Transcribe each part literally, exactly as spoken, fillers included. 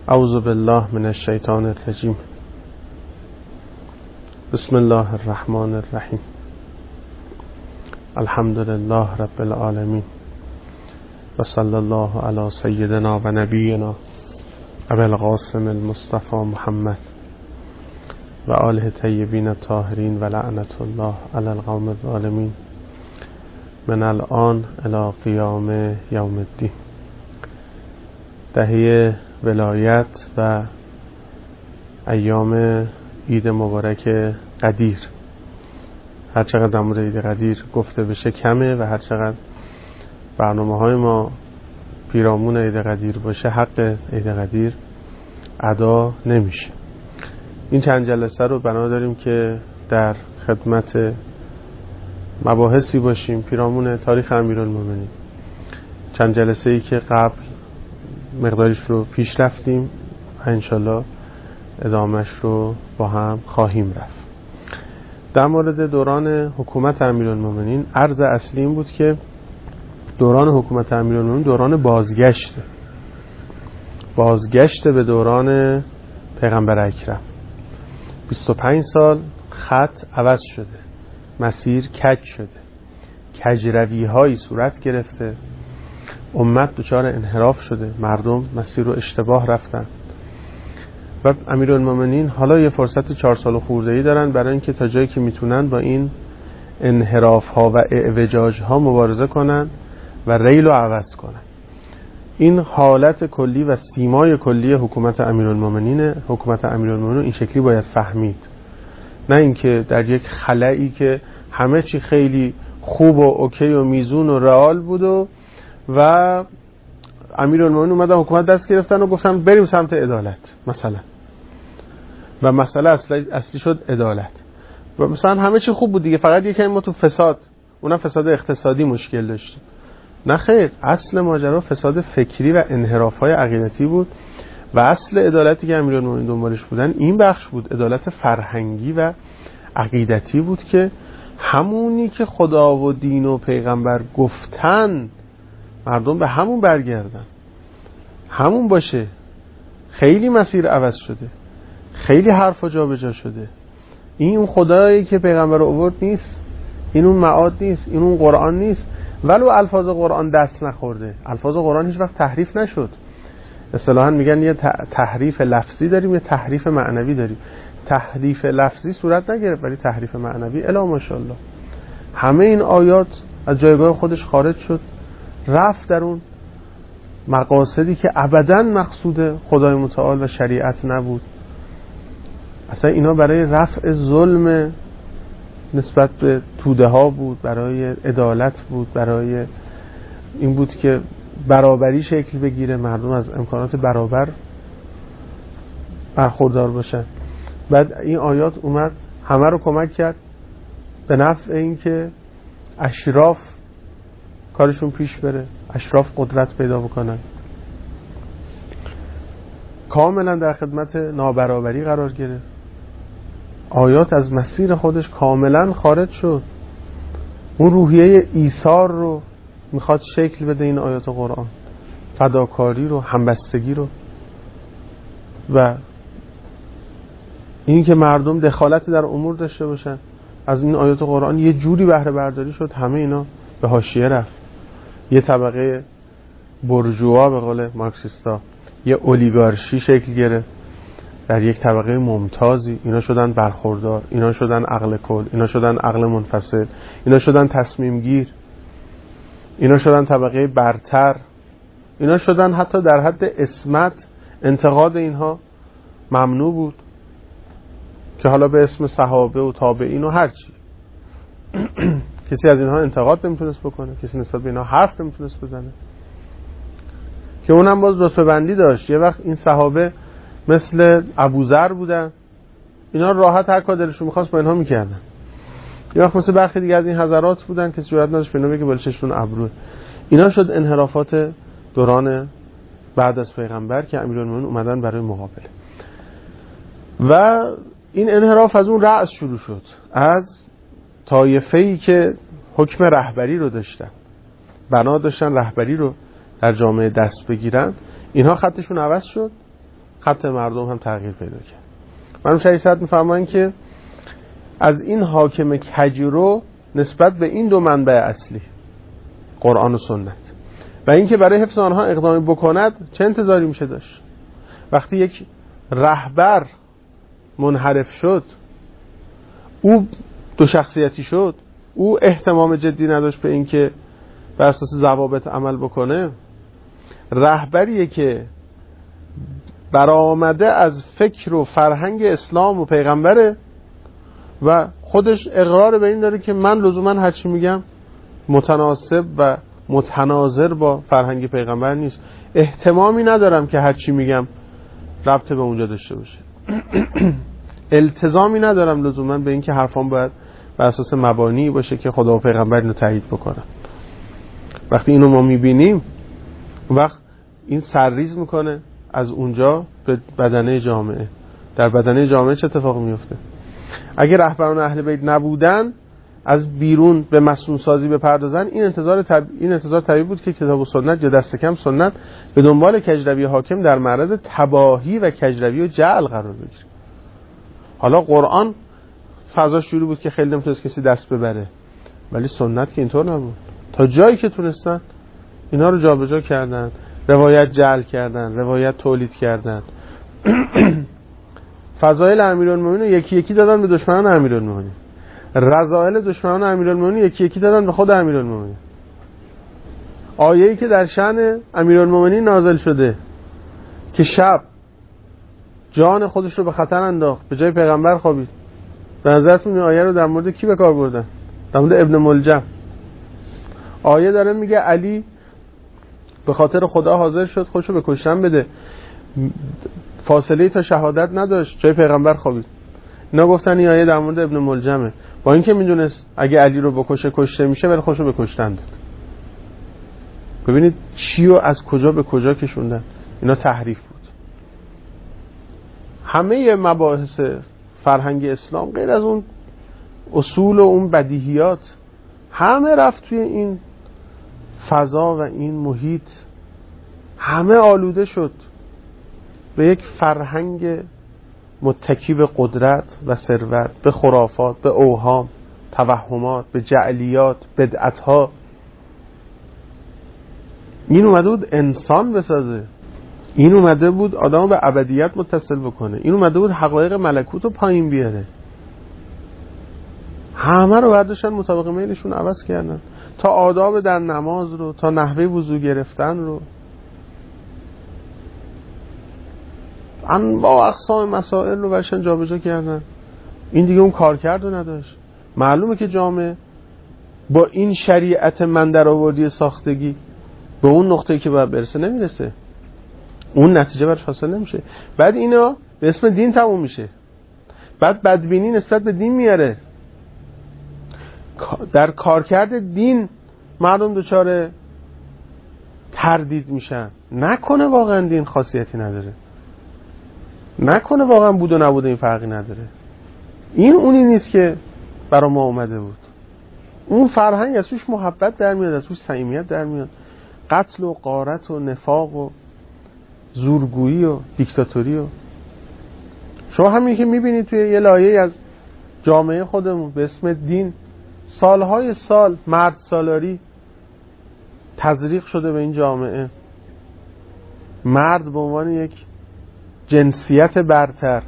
اعوذ بالله من الشیطان الرجیم. بسم الله الرحمن الرحیم. الحمد لله رب العالمین و صلی الله علی سیدنا و نبینا ابی القاسم المصطفى محمد و آله طیبین الطاهرین و لعنت الله علی القوم الظالمین من الان الی قیام یوم الدین. دهه ولایت و ایام عید مبارک قدیر. هر چقدر در مورد عید قدیر گفته بشه کمه و هر چقدر برنامه های ما پیرامون عید قدیر باشه حق عید قدیر ادا نمیشه. این چند جلسه رو بنا داریم که در خدمت مباحثی باشیم پیرامون تاریخ امیرالمومنین. چند جلسه ای که قبل مقدارش رو پیش رفتیم و انشالله ادامهش رو با هم خواهیم رفت. در مورد دوران حکومت امیرالمومنین عرض اصلی این بود که دوران حکومت امیرالمومنین دوران بازگشته بازگشته به دوران پیغمبر اکرم. بیست و پنج سال خط عوض شده، مسیر کج شده، کجروی هایی صورت گرفته، امت دچار انحراف شده، مردم مسیر رو اشتباه رفتن و امیرالمومنین حالا یه فرصت چهار سال خورده‌ای دارن برای اینکه تا جایی که میتونن با این انحراف ها و اعوجاج ها مبارزه کنن و ریل رو عوض کنن. این حالت کلی و سیمای کلی حکومت امیرالمومنین. حکومت امیرالمومنین این شکلی باید فهمید، نه اینکه در یک خلایی که همه چی خیلی خوب و اوکی و میزون و رئال بود و و امیرالمومنین اومدن حکومت دست گرفتن و گفتن بریم سمت عدالت مثلا، و مسئله اصلی, اصلی شد عدالت. و مثلا همه چی خوب بود دیگه، فقط یکم ما تو فساد، اونم فساد اقتصادی مشکل داشتیم. نه خیر، اصل ماجرا فساد فکری و انحراف‌های عقیدتی بود و اصل عدالتی که امیرالمومنین دنبالش بودن این بخش بود، عدالت فرهنگی و عقیدتی بود که همونی که خدا و دین و پیغمبر گفتن مردم به همون برگردن، همون باشه. خیلی مسیر عوض شده، خیلی حرفا جا به جا شده. این اون خدایی که پیغمبر آورد نیست، این اون معاد نیست، این اون قرآن نیست. ولو الفاظ قرآن دست نخورده، الفاظ قرآن هیچ وقت تحریف نشد. اصطلاحاً میگن یه تحریف لفظی داریم، یه تحریف معنوی داریم. تحریف لفظی صورت نگرفت ولی تحریف معنوی الا ماشاءالله همه این آیات از جایگاه خودش خارج شد، رفت در اون مقاصدی که ابداً مقصود خدای متعال و شریعت نبود. اصلا اینا برای رفع ظلم نسبت به توده ها بود، برای عدالت بود، برای این بود که برابری شکل بگیره، مردم از امکانات برابر برخوردار باشن. بعد این آیات اومد همه رو کمک کرد به نفع این که اشراف کارشون پیش بره، اشراف قدرت پیدا بکنن. کاملا در خدمت نابرابری قرار گرفت. آیات از مسیر خودش کاملا خارج شد. اون روحیه ایثار رو میخواد شکل بده این آیات قرآن، فداکاری رو، همبستگی رو، و این که مردم دخالت در امور داشته باشن. از این آیات قرآن یه جوری بهره برداری شد همه اینا به حاشیه رفت. یه طبقه برجوا به قول مارکسیستا، یه اولیگارشی شکل گرفت در یک طبقه ممتازی. اینا شدن برخوردار، اینا شدن عقل کل، اینا شدن عقل منفصل، اینا شدن تصمیم گیر، اینا شدن طبقه برتر، اینا شدن حتی در حد عصمت انتقاد اینها ممنوع بود که حالا به اسم صحابه و تابعین و هر چی کسی از اینها انتقاد نمیتونست بکنه، کسی نسبت به اینها حرف نمیتونست بزنه، که اونم باز رتبه بندی داشت. یه وقت این صحابه مثل ابوذر بودن، اینا راحت هر کار دلشون می‌خواست با اینها میکردن. یه وقت مثل برخی دیگه از این حضرات بودن که جرئت نداشت به اینا بگه بلششون ابروه. اینا شد انحرافات دوران بعد از پیغمبر که امیرالمومنین اومدن برای مقابله. و این انحراف از اون رأس شروع شد، از طایفه‌ای که حکم رهبری رو داشتن، بنا داشتن رهبری رو در جامعه دست بگیرن. اینها خطشون عوض شد خط مردم هم تغییر پیدا کرد. مرحوم شهید صدر می‌فرمایند که از این حاکم کجرو نسبت به این دو منبع اصلی قرآن و سنت و اینکه برای حفظ آنها اقدامی بکند چه انتظاری میشه داشت؟ وقتی یک رهبر منحرف شد، او دو شخصیتی شد، او اهتمام جدی نداشت به اینکه بر اساس ضوابط عمل بکنه، رهبریه که برآمده از فکر و فرهنگ اسلام و پیغمبره و خودش اقرار به این داره که من لزوما هر چی میگم متناسب و متناظر با فرهنگ پیغمبر نیست، اهتمامی ندارم که هر چی میگم ربط به اونجا داشته باشه، التزامی ندارم لزوما به این که حرفام باید بر اساس مبانی باشه که خدا و پیغمبر اینو تایید بکنن. وقتی اینو ما میبینیم وقت این سرریز میکنه از اونجا به بدنه جامعه. در بدنه جامعه چه اتفاقی میفته؟ اگه رهبران اهل بیت نبودن، از بیرون به مسئول سازی بپردازن، این انتظار طب... این انتظار طبیعی بود که کتاب و سنت یا دست کم سنت به دنبال کجروی حاکم در معرض تباهی و کجروی و جعل قرار بگیره. حالا قرآن فضاش جوری بود که خیلی نمیتونست کسی دست ببره، ولی سنت که اینطور نبود. تا جایی که تونستن اینا رو جابجا کردن، روایت جعل کردن، روایت تولید کردن. فضایل امیرالمومنین یکی یکی دادن به دشمنان امیرالمومنین، رذائل دشمنان امیرالمومنین یکی یکی دادن به خود امیرالمومنین. آیه‌ای که در شأن امیرالمومنین نازل شده که شب جان خودش رو به خطر انداخت، به جای پیغمبر خوابید، به نظرتون این آیه رو در مورد کی به کار بردن؟ در مورد ابن ملجم. آیه داره میگه علی به خاطر خدا حاضر شد خودشو به کشتن بده، فاصله تا شهادت نداشت، جای پیغمبر خوابید. اینا گفتن این آیه در مورد ابن ملجمه، با اینکه میدونست اگه علی رو بکشه کشته میشه، ولی خودشو به کشتن داد. ببینید چی و از کجا به کجا کشوندن. اینا تحریف بود. همه مباحث فرهنگ اسلام غیر از اون اصول و اون بدیهیات همه رفت توی این فضا و این محیط، همه آلوده شد به یک فرهنگ متکی به قدرت و ثروت، به خرافات، به اوهام، توهمات، به جعلیات، بدعتها. این اومده بود انسان بسازه، این اومده بود آدم به ابدیت متصل بکنه، این اومده بود حقایق ملکوت رو پایین بیاره. همه رو برداشتن مطابق میلشون عوض کردن، تا آداب در نماز رو، تا نحوه وضو گرفتن رو، انواع اقسام مسائل رو برشن جابجا کردن. این دیگه اون کار کرد و نداشت. معلومه که جامعه با این شریعت من در آوردی ساختگی به اون نقطه‌ای که باید برسه نمیرسه، اون نتیجه برش حاصل نمیشه. بعد اینا به اسم دین تموم میشه، بعد بدبینی نسبت به دین میاره، در کارکرد دین مردم دچار تردید میشن. نکنه واقعا دین خاصیتی نداره، نکنه واقعا بود و نبود این فرقی نداره. این اونی نیست که برای ما اومده بود. اون فرهنگ از توش محبت در میاد، از توش صمیمیت در میاد. قتل و غارت و نفاق و زورگویی و دیکتاتوری و شما همین که میبینید توی یه لایه از جامعه خودمون به اسم دین سالهای سال مرد سالاری تزریق شده به این جامعه. مرد به عنوان یک جنسیت برتر،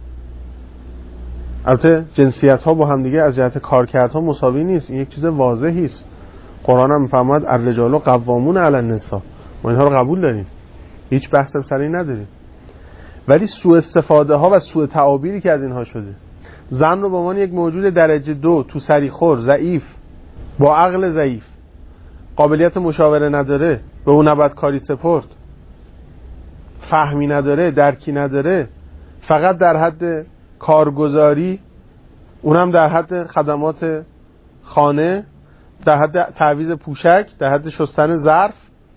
البته جنسیت ها با هم دیگه از جهت کارکردها مساوی نیست، این یک چیز واضحی است. قرآن هم میفرماید الرجال قوامون علی النساء، ما اینها رو قبول داریم، هیچ بحث سری نداریم. ولی سوء استفاده ها و سوء تعابیری که از اینها شده، زن رو به عنوان یک موجود درجه دو، تو سریخور، ضعیف، با عقل ضعیف، قابلیت مشاوره نداره، به اون نباید کاری سپرد، فهمی نداره، درکی نداره، فقط در حد کارگزاری، اونم در حد خدمات خانه، در حد تعویض پوشک، در حد شستن ظرف.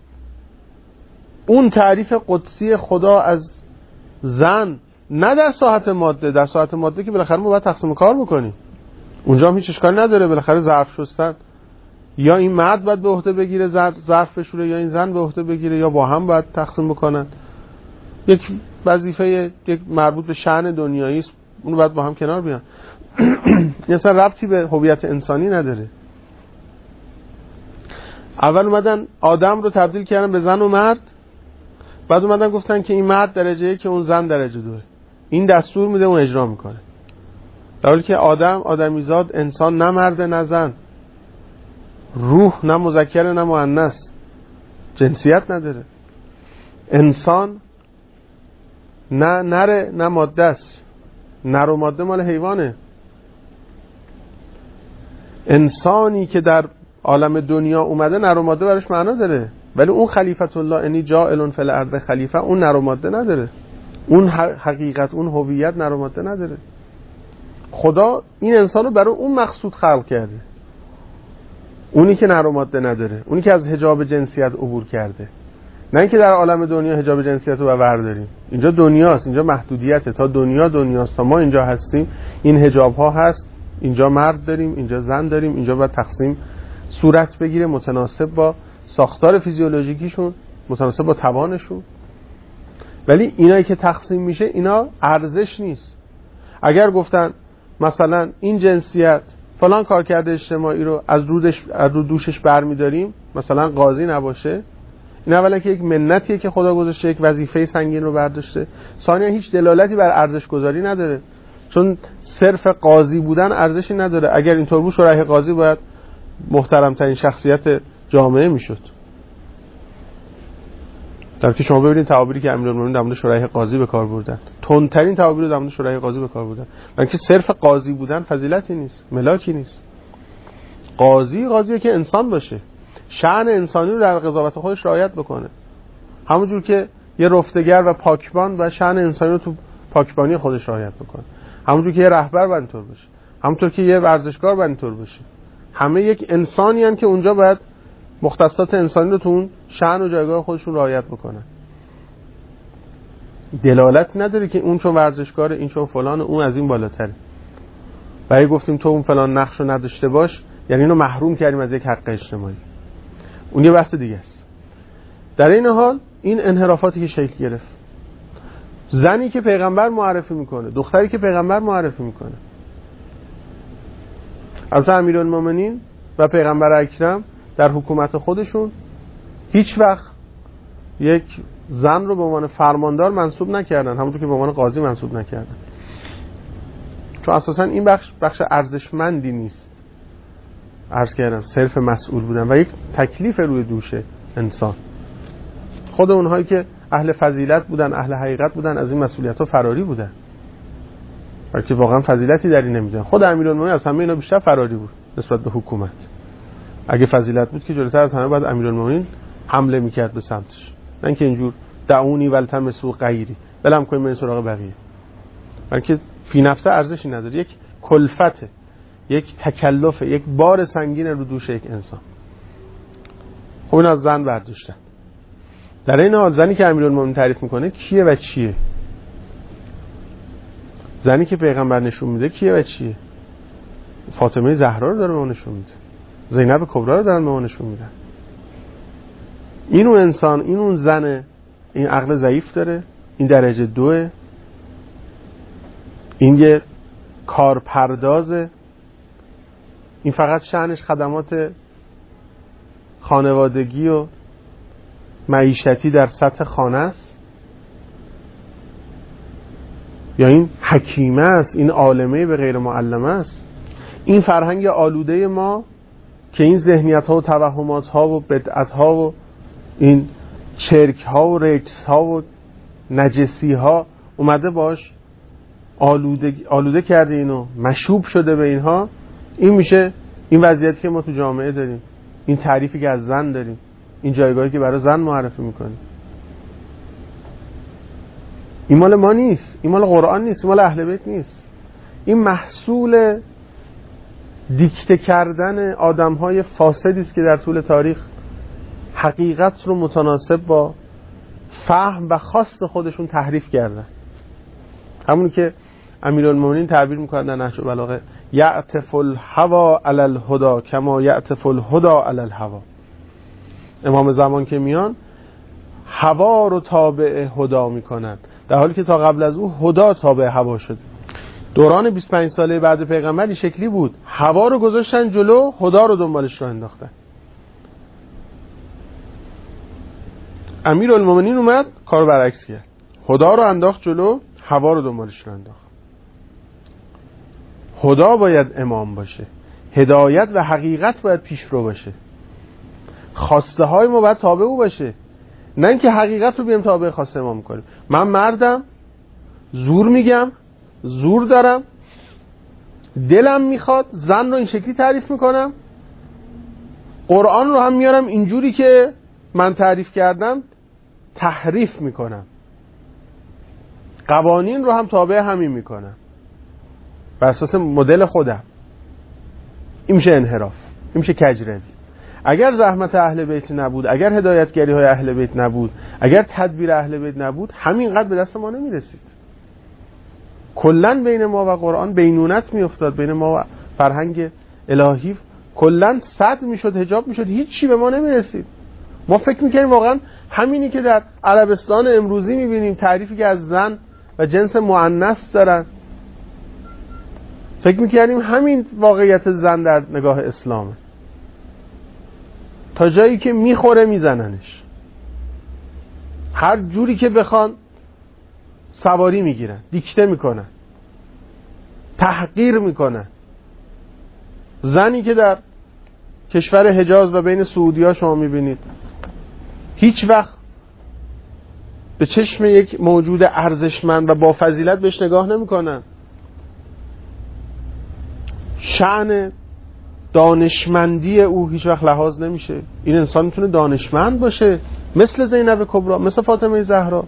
اون تعریف قدسی خدا از زن نه در ساعت ماده، در ساعت ماده که بالاخره ما باید تقسیم کار بکنیم، اونجا هم هیچ اشکالی نداره، بالاخره ظرف شستن یا این مرد باید به عهده بگیره ظرف بشوره، یا این زن به عهده بگیره، یا با هم باید تقسیم بکنن. یک وظیفه یک مربوط به شأن دنیایی است، اون باید با هم کنار بیان. اصلا ربطی به هویت انسانی نداره. اول اومدن آدم رو تبدیل کردن به زن و مرد، بعد اومدن گفتن که این مرد درجه یک که اون زن درجه دوه. این دستور میده اون اجرا میکنه، در حالی که آدم آدمیزاد انسان نه مرد نه زن، روح نه مذکر نه مؤنث، جنسیت نداره. انسان نه نره نه ماده است، نر و ماده مال حیوانه. انسانی که در عالم دنیا اومده نر و ماده براش معنا داره، ولی اون خلیفت الله انی جاعل فی الارض خلیفه اون نر و ماده نداره، اون حقیقت اون هویت نر و ماده نداره. خدا این انسان رو برای اون مقصود خلق کرده، اونی که نر و ماده نداره، اونی که از حجاب جنسیت عبور کرده. نه اینکه در عالم دنیا حجاب جنسیت رو برداریم. اینجا دنیاست، اینجا محدودیته. تا دنیا دنیاست، تا ما اینجا هستیم این حجاب ها هست. اینجا مرد داریم، اینجا زن داریم، اینجا باید تقسیم صورت بگیره متناسب با ساختار فیزیولوژیکیشون، متناسب با توانشون. ولی اینایی که تقسیم میشه اینا ارزش نیست. اگر گفتن مثلا این جنسیت فلان کارکرد اجتماعی رو از رودش از رو دوشش برمی‌داریم، مثلا قاضی نباشه، این اولا که یک منتیه که خدا گذاشته، یک وظیفه سنگین رو برداشته. ثانیا هیچ دلالتی بر ارزش گذاری نداره، چون صرف قاضی بودن ارزشی نداره. اگر اینطور بود شورای قاضی باید محترم ترین شخصیت جامعه میشد. در که شما ببینید تعابیری که امیرالمومنین در مورد شورای قاضی به کار بردن، تندترین تعابیر رو در مورد شورای قاضی به کار بردن. برای که صرف قاضی بودن فضیلتی نیست، ملاکی نیست. قاضی قاضیه که انسان باشه، شأن انسانی رو در قضاوت خودش رعایت بکنه، همونجور که یه رفتگر و پاکبان و شأن انسانی رو تو پاکبانی خودش رعایت بکنه، همونجور که یه رهبر باید اینطور باشه، همونطور که یه ورزشکار باید اینطور باشه. همه یک انسانی هستند که اونجا باید مختصات انسانی رو تو اون شأن و جایگاه خودشون رعایت بکنن. دلالت نداره که اون چون ورزشکاره، این چون فلان، اون از این بالاتره. و اگه گفتیم تو اون فلان نقش رو نداشته باش، یعنی اینو محروم کردیم از یک حق اجتماعی. اون یه بحث دیگه است. در این حال این انحرافاتی که شکل گرفت، زنی که پیغمبر معرفی میکنه، دختری که پیغمبر معرفی میکنه، البته امیرالمومنین و پیغمبر اکرم در حکومت خودشون هیچ وقت یک زن رو به عنوان فرماندار منصوب نکردن، همونطور که به عنوان قاضی منصوب نکردن، چون اساسا این بخش بخش ارزشمندی نیست. عرض کردم صرف مسئول بودن و یک تکلیف روی دوش انسان. خود اونهایی که اهل فضیلت بودن، اهل حقیقت بودن، از این مسئولیت‌ها فراری بودن، بلکه واقعا فضیلتی در این نمیدن. خود امیرالمومنین از همه اینا بیشتر فراری بود نسبت به حکومت. اگه فضیلت بود که جلوتر از همه باید امیرالمومنین حمله میکرد به سمتش، نه اینکه اینجور دعونی ولتمسوا غیری بلم کنیم به سراغ بقیه، بلکه فی نفسه ارزشی نداره، یک کلفته، یک تکلفه، یک بار سنگین رو دوش یک انسان. خب این از زن برداشتن. در این حال زنی که امیرالمومنین تعریف میکنه کیه و چیه؟ زنی که پیغمبر نشون میده کیه و چیه؟ فاطمه زهرا رو داره به ما نشون میده، زینب کبرا رو دارن به ما نشون میدن. این اون انسان، این اون زنه، این عقل ضعیف داره، این درجه دوه، این یه کارپردازه، این فقط شأنش خدمات خانوادگی و معیشتی در سطح خانه است، یا این حکیمه است، این عالمه به غیر معلمه است. این فرهنگ آلوده ما که این ذهنیت ها و توهمات ها و بدعت ها و این چرک ها و رجس ها و نجسی ها اومده باش آلوده, آلوده کرده، اینو مشوب شده به اینها. این میشه این وضعیتی که ما تو جامعه داریم، این تعریفی که از زن داریم، این جایگاهی که برای زن معرفی میکنیم. این مال ما نیست، این مال قرآن نیست، این مال اهل بیت نیست. این محصول دیکته کردن آدم‌های فاسدی است که در طول تاریخ حقیقت رو متناسب با فهم و خواست خودشون تحریف کردن. همون که امیرالمومنین تعبیر می‌کنن در نهج البلاغه، یعطف الهوا علی الهدی کما یعطف الهدی علی الهوا. امام زمان که میان هوا رو تابع هدا میکنن در حالی که تا قبل از او هدا تابع هوا شده. دوران بیست و پنج ساله بعد پیغمبر این شکلی بود، هوا رو گذاشتن جلو، هدا رو دنبالش رو انداختن. امیرالمومنین اومد کارو برعکس کرد، هدا رو انداخت جلو، هوا رو دنبالش رو انداخت. هدا باید امام باشه، هدایت و حقیقت باید پیشرو باشه، خواسته های ما باید تابع او باشه، نه اینکه حقیقت رو بیام تابع خواسته ما میکنیم. من مردم، زور میگم، زور دارم، دلم میخواد، زن رو این شکلی تعریف میکنم، قرآن رو هم میارم اینجوری که من تعریف کردم تحریف میکنم، قوانین رو هم تابع همین میکنم بر اساس مدل خودم. این میشه انحراف، این میشه کجروی. اگر زحمت اهل بیت نبود، اگر هدایتگری های اهل بیت نبود، اگر تدبیر اهل بیت نبود، همینقدر به دست ما نمیرسید. کلن بین ما و قرآن بینونت میافتاد، بین ما و فرهنگ الهی کلن صد میشد، حجاب میشد، هیچ چی به ما نمیرسید. ما فکر میکنیم واقعا همینی که در عربستان امروزی میبینیم، تعریفی که از زن و جنس مؤنث دارن، فکر میکنیم همین واقعیت زن در نگاه اسلامه. تا جایی که میخوره میزننش، هر جوری که بخوان سواری میگیرن، دیکته میکنن، تحقیر میکنن. زنی که در کشور حجاز و بین سعودی ها شما میبینید هیچ وقت به چشم یک موجود ارزشمند و با فضیلت بهش نگاه نمیکنن. شأن دانشمندی او هیچ وقت لحاظ نمیشه. این انسان میتونه دانشمند باشه مثل زینب کبرا، مثل فاطمه زهرا.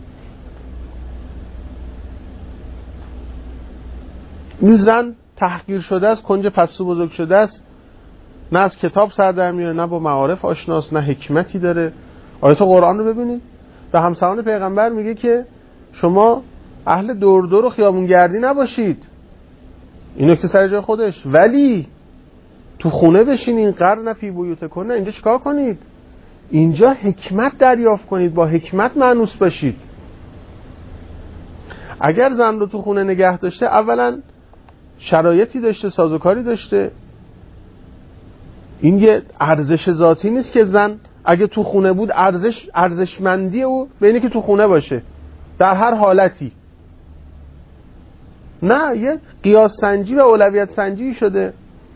این زن تحقیر شده است، کنج پستو بزرگ شده است، نه از کتاب سر در میاره، نه با معارف آشناست، نه حکمتی داره. آیات قرآن رو ببینید، به همسران پیغمبر میگه که شما اهل دور دور و خیابونگردی نباشید، این نکته سر جای خودش، ولی تو خونه بشینین، قرن فی بیوتکن. نه، اینجا چیکار کنید؟ اینجا حکمت دریافت کنید، با حکمت مانوس باشید. اگر زن رو تو خونه نگه داشته، اولا شرایطی داشته، سازوکاری داشته. این یه ارزش ذاتی نیست که زن اگه تو خونه بود ارزش ارزشمندی او به اینه که تو خونه باشه در هر حالتی. نه، یه قیاس سنجی و اولویت سنجی شده.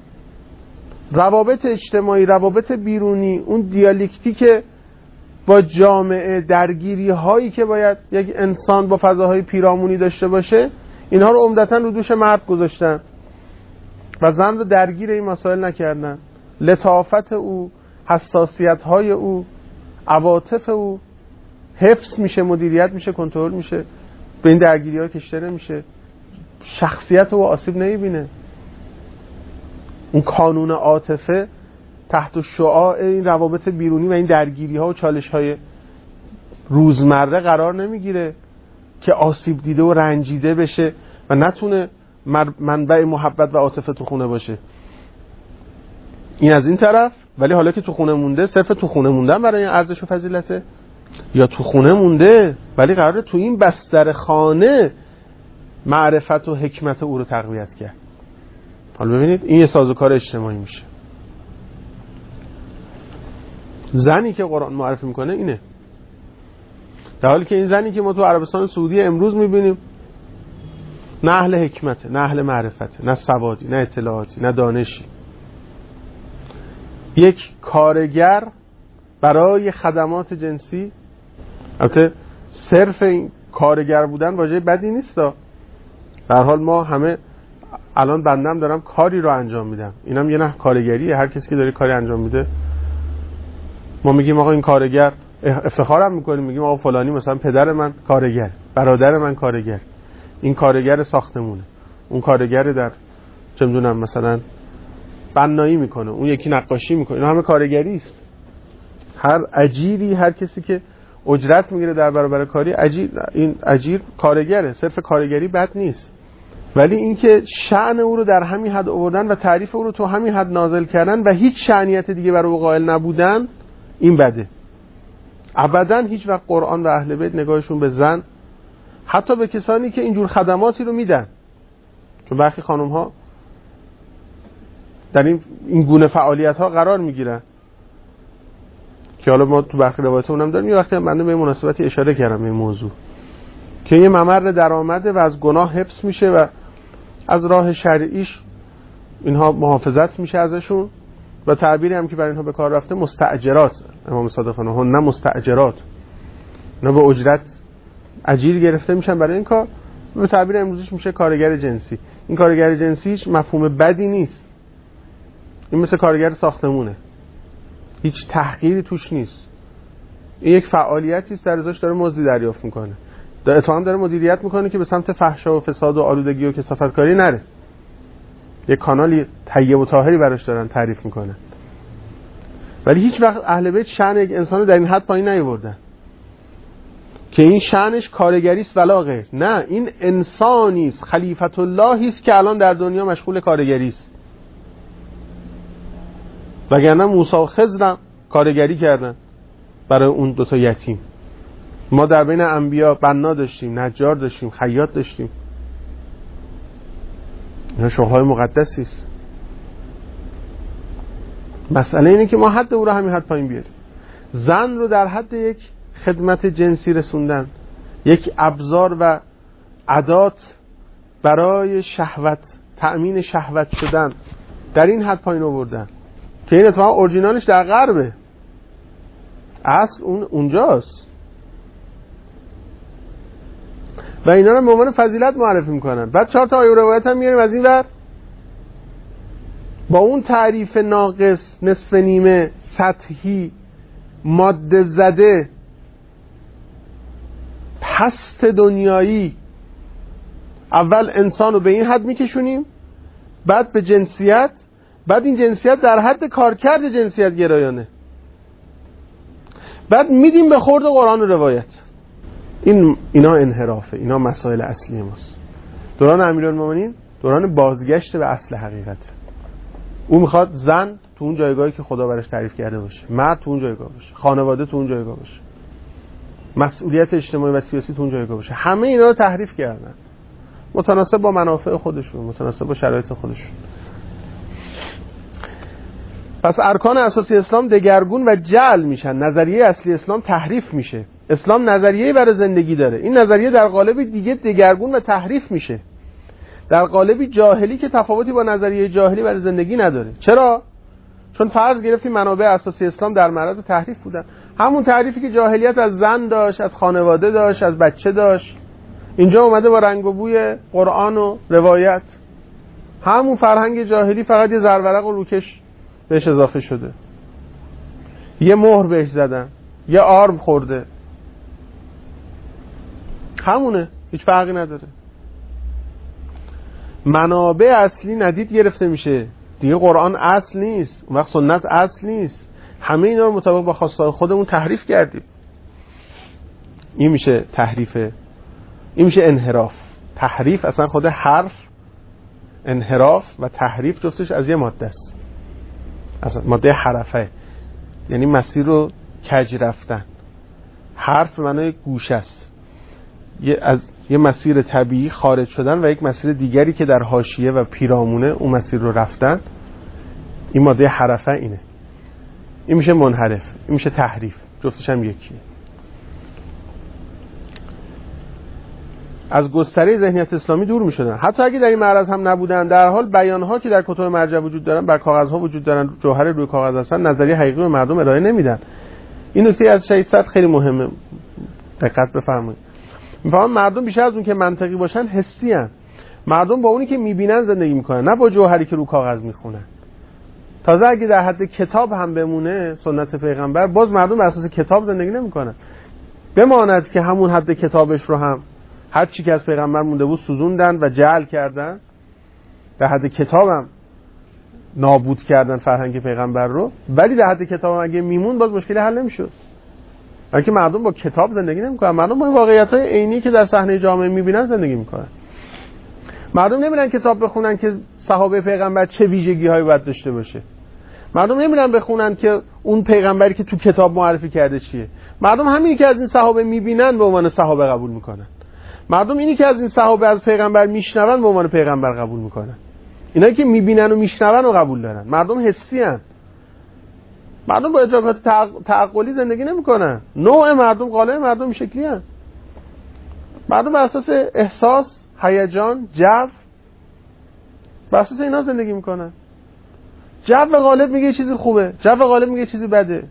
روابط اجتماعی، روابط بیرونی، اون دیالکتیک با جامعه، درگیری هایی که باید یک انسان با فضاهای پیرامونی داشته باشه، اینها رو عمدتاً رو دوش مرد گذاشتن و زن رو درگیر این مسائل نکردن. لطافت او، حساسیت های او، عواطف او حفظ میشه، مدیریت میشه، کنترل میشه، به این درگیری ها کشته نمیشه، شخصیت او آسیب نمیبینه. اون کانون عاطفه تحت شعاع این روابط بیرونی و این درگیری ها و چالش های روزمره قرار نمیگیره که آسیب دیده و رنجیده بشه و نتونه منبع محبت و عاطفه تو خونه باشه. این از این طرف. ولی حالا که تو خونه مونده، صرف تو خونه موندن برای این ارزش و فضیلته، یا تو خونه مونده ولی قراره تو این بستر خانه معرفت و حکمت او رو تقویت کرد. حالا ببینید این یه سازوکار اجتماعی میشه. زنی که قرآن معرفی میکنه اینه، در حالی که این زنی که ما تو عربستان سعودی امروز میبینیم نه اهل حکمته، نه اهل معرفته، نه سوادی، نه اطلاعاتی، نه دانشی. یک کارگر برای خدمات جنسی. البته صرف این کارگر بودن واژه بدی نیست. در حال ما همه الان بندم دارم کاری رو انجام میدم، اینم یه نه کارگریه. هر کسی که داره کاری انجام میده ما میگیم آقا این کارگر، افتخارم میکنیم، میگیم آقا فلانی مثلا پدر من کارگر، برادر من کارگر، این کارگر ساختمونه، اون کارگر در چه میدونم مثلا بنایی میکنه، اون یکی نقاشی میکنه. اینا همه کارگری است. هر اجیری، هر کسی که اجرت میگیره در برابر کاری، اجیر، این اجیر کارگره. صرف کارگری بد نیست، ولی اینکه شأن او رو در همین حد آوردن و تعریف او رو تو همین حد نازل کردن و هیچ شأنیت دیگه برای او قائل نبودن، این بده. ابداً هیچ وقت قرآن و اهل بیت نگاهشون به زن حتی به کسانی که اینجور خدماتی رو میدن، چون برخی خانم ها در این این گونه فعالیت ها قرار میگیرن که حالا ما تو برخی روایت اونم داریم. یه وقتی من به مناسبتی اشاره کردم به این موضوع که یه ممر درآمده و از گناه حفظ میشه و از راه شرعیش اینها محافظت میشه ازشون و تعبیری هم که برای اینها به کار رفته مستاجرات، امام صادق فرمود نه مستاجرات، نه به اجرت اجیر گرفته میشن برای این کار، به تعبیر امروزیش میشه کارگر جنسی. این کارگر جنسی هیچ مفهوم بدی نیست، این مثل کارگر ساختمونه، هیچ تحقیری توش نیست. این یک فعالیتی است در ازاش داره مزدی دریافت میکنه، در اتهام داره مدیریت میکنه که به سمت فحشا و فساد و آلودگی و کثافتکاری نره. یک کانالی طیب و طاهری براش دارن تعریف میکنن، ولی هیچ وقت اهل بیت شأن یک انسان در این حد پایین نیاوردن که این شأنش کارگری است ولا غیر. نه، این انسانی است، خلیفت اللهی است که الان در دنیا مشغول کارگری است. وگرنه موسی و خضر کارگری کردن برای اون دوتا یتیم. ما در بین انبیا بنا داشتیم، نجار داشتیم، خیاط داشتیم. اینا شغل‌های مقدسی است. مسئله اینه که ما حد او رو همین حد پایین بیاریم. زن رو در حد یک خدمت جنسی رسوندن، یک ابزار و ادات برای شهوت، تأمین شهوت شدن، در این حد پایین آوردن که این اتفاقا اورجینالش در غربه، اصل اون اونجاست و اینا رو به عنوان فضیلت معرفی میکنن. بعد چهار تا آیه روایت هم میاریم از این ور با اون تعریف ناقص، نصف نیمه، سطحی، ماده زده، پست دنیایی. اول انسان رو به این حد میکشونیم، بعد به جنسیت، بعد این جنسیت در حد کارکرد جنسیت گرایانه، بعد میدیم به خورد قرآن و روایت. این اینا انحرافه، اینا مسائل اصلی ماست. دوران امیرالمومنین دوران بازگشت به اصل حقیقت. او میخواد زن تو اون جایگاهی که خدا براش تعریف کرده باشه، مرد تو اون جایگاه باشه، خانواده تو اون جایگاه باشه، مسئولیت اجتماعی و سیاسی تو اون جایگاه باشه. همه اینا رو تحریف کردن متناسب با منافع خودشون، متناسب با شرایط خودشون. پس ارکان اساسی اسلام دگرگون و جعل میشن، نظریه اصلی اسلام تحریف میشه. اسلام نظریه‌ای برای زندگی داره، این نظریه در قالب دیگه دگرگون و تحریف میشه، در قالبی جاهلی که تفاوتی با نظریه جاهلی برای زندگی نداره. چرا؟ چون فرض گرفتیم منابع اساسی اسلام در معرض تحریف بودن. همون تعریفی که جاهلیت از زن داشت، از خانواده داشت، از بچه داشت، اینجا اومده با رنگ و بوی قرآن و روایت. همون فرهنگ جاهلی فقط یه زرورق و روکش بهش اضافه شده، یه مهر بهش زدن، یه آرم خورده، همونه، هیچ فرقی نداره. منابع اصلی ندید گرفته میشه دیگه. قرآن اصل نیست، اون وقت سنت اصل نیست، همه اینا رو مطابق با خواستای خودمون تحریف کردیم. این میشه تحریفه، این میشه انحراف. تحریف اصلا خود حرف، انحراف و تحریف جفتش از یه ماده است، اصلا ماده حرفه، یعنی مسیر رو کج رفتن. حرف به معنای گوش است، یه از یه مسیر طبیعی خارج شدن و یک مسیر دیگری که در حاشیه و پیرامونه اون مسیر رو رفتن. این ماده حرفه اینه. این میشه منحرف، این میشه تحریف، جفتش هم یکیه. از گستره ذهنیت اسلامی دور میشدن، حتی اگه در این معرض هم نبودن، در حال بیانها که در کتب مرجع وجود دارن، بر کاغذها وجود دارن، جوهر روی کاغذ هستن، نظریه حقیقی به مردم ارائه نمیدن. این نکته از شهید صدر خیلی مهمه، دقت بفرمایید. میفهمن مردم بیشتر از اون که منطقی باشن حسی ان. مردم با اونی که میبینن زندگی میکنن، نه با جوهری که رو کاغذ میخونن. تازه اگه در حد کتاب هم بمونه سنت پیغمبر، باز مردم بر اساس کتاب زندگی نمیکنن. بماند که همون حد کتابش رو هم هر چی که از پیغمبر مونده بود سوزوندن و جعل کردن، در حد کتابم نابود کردن فرهنگ پیغمبر رو، ولی در حد کتاب اگه میمون باز مشکل حل نمیشد. بلکه مردم با کتاب زندگی نمیکنن، مردم با واقعیت‌های عینی که در صحنه جامعه میبینن زندگی میکنن. مردم نمیرن کتاب بخونن که صحابه پیغمبر چه ویژگی‌هایی باید داشته باشه. مردم نمیرن بخونن که اون پیغمبری که تو کتاب معرفی کرده چیه. مردم همینی که از این صحابه میبینن به عنوان صحابه قبول میکنن. مردم اینی که از این صحابه از پیغمبر میشنون به عنوان پیغمبر قبول میکنن. اینایی که میبینن و میشنون و قبول دارن. مردم حسی هن. مردم با ادراکات تعقلی زندگی نمیکنن. نوع مردم، قالب مردم این شکلی هن. مردم بر اساس احساس، هیجان، جو، بر اساس اینا زندگی میکنن. جو غالب میگه یه چیزی خوبه، جو غالب میگه یه چیزی بده.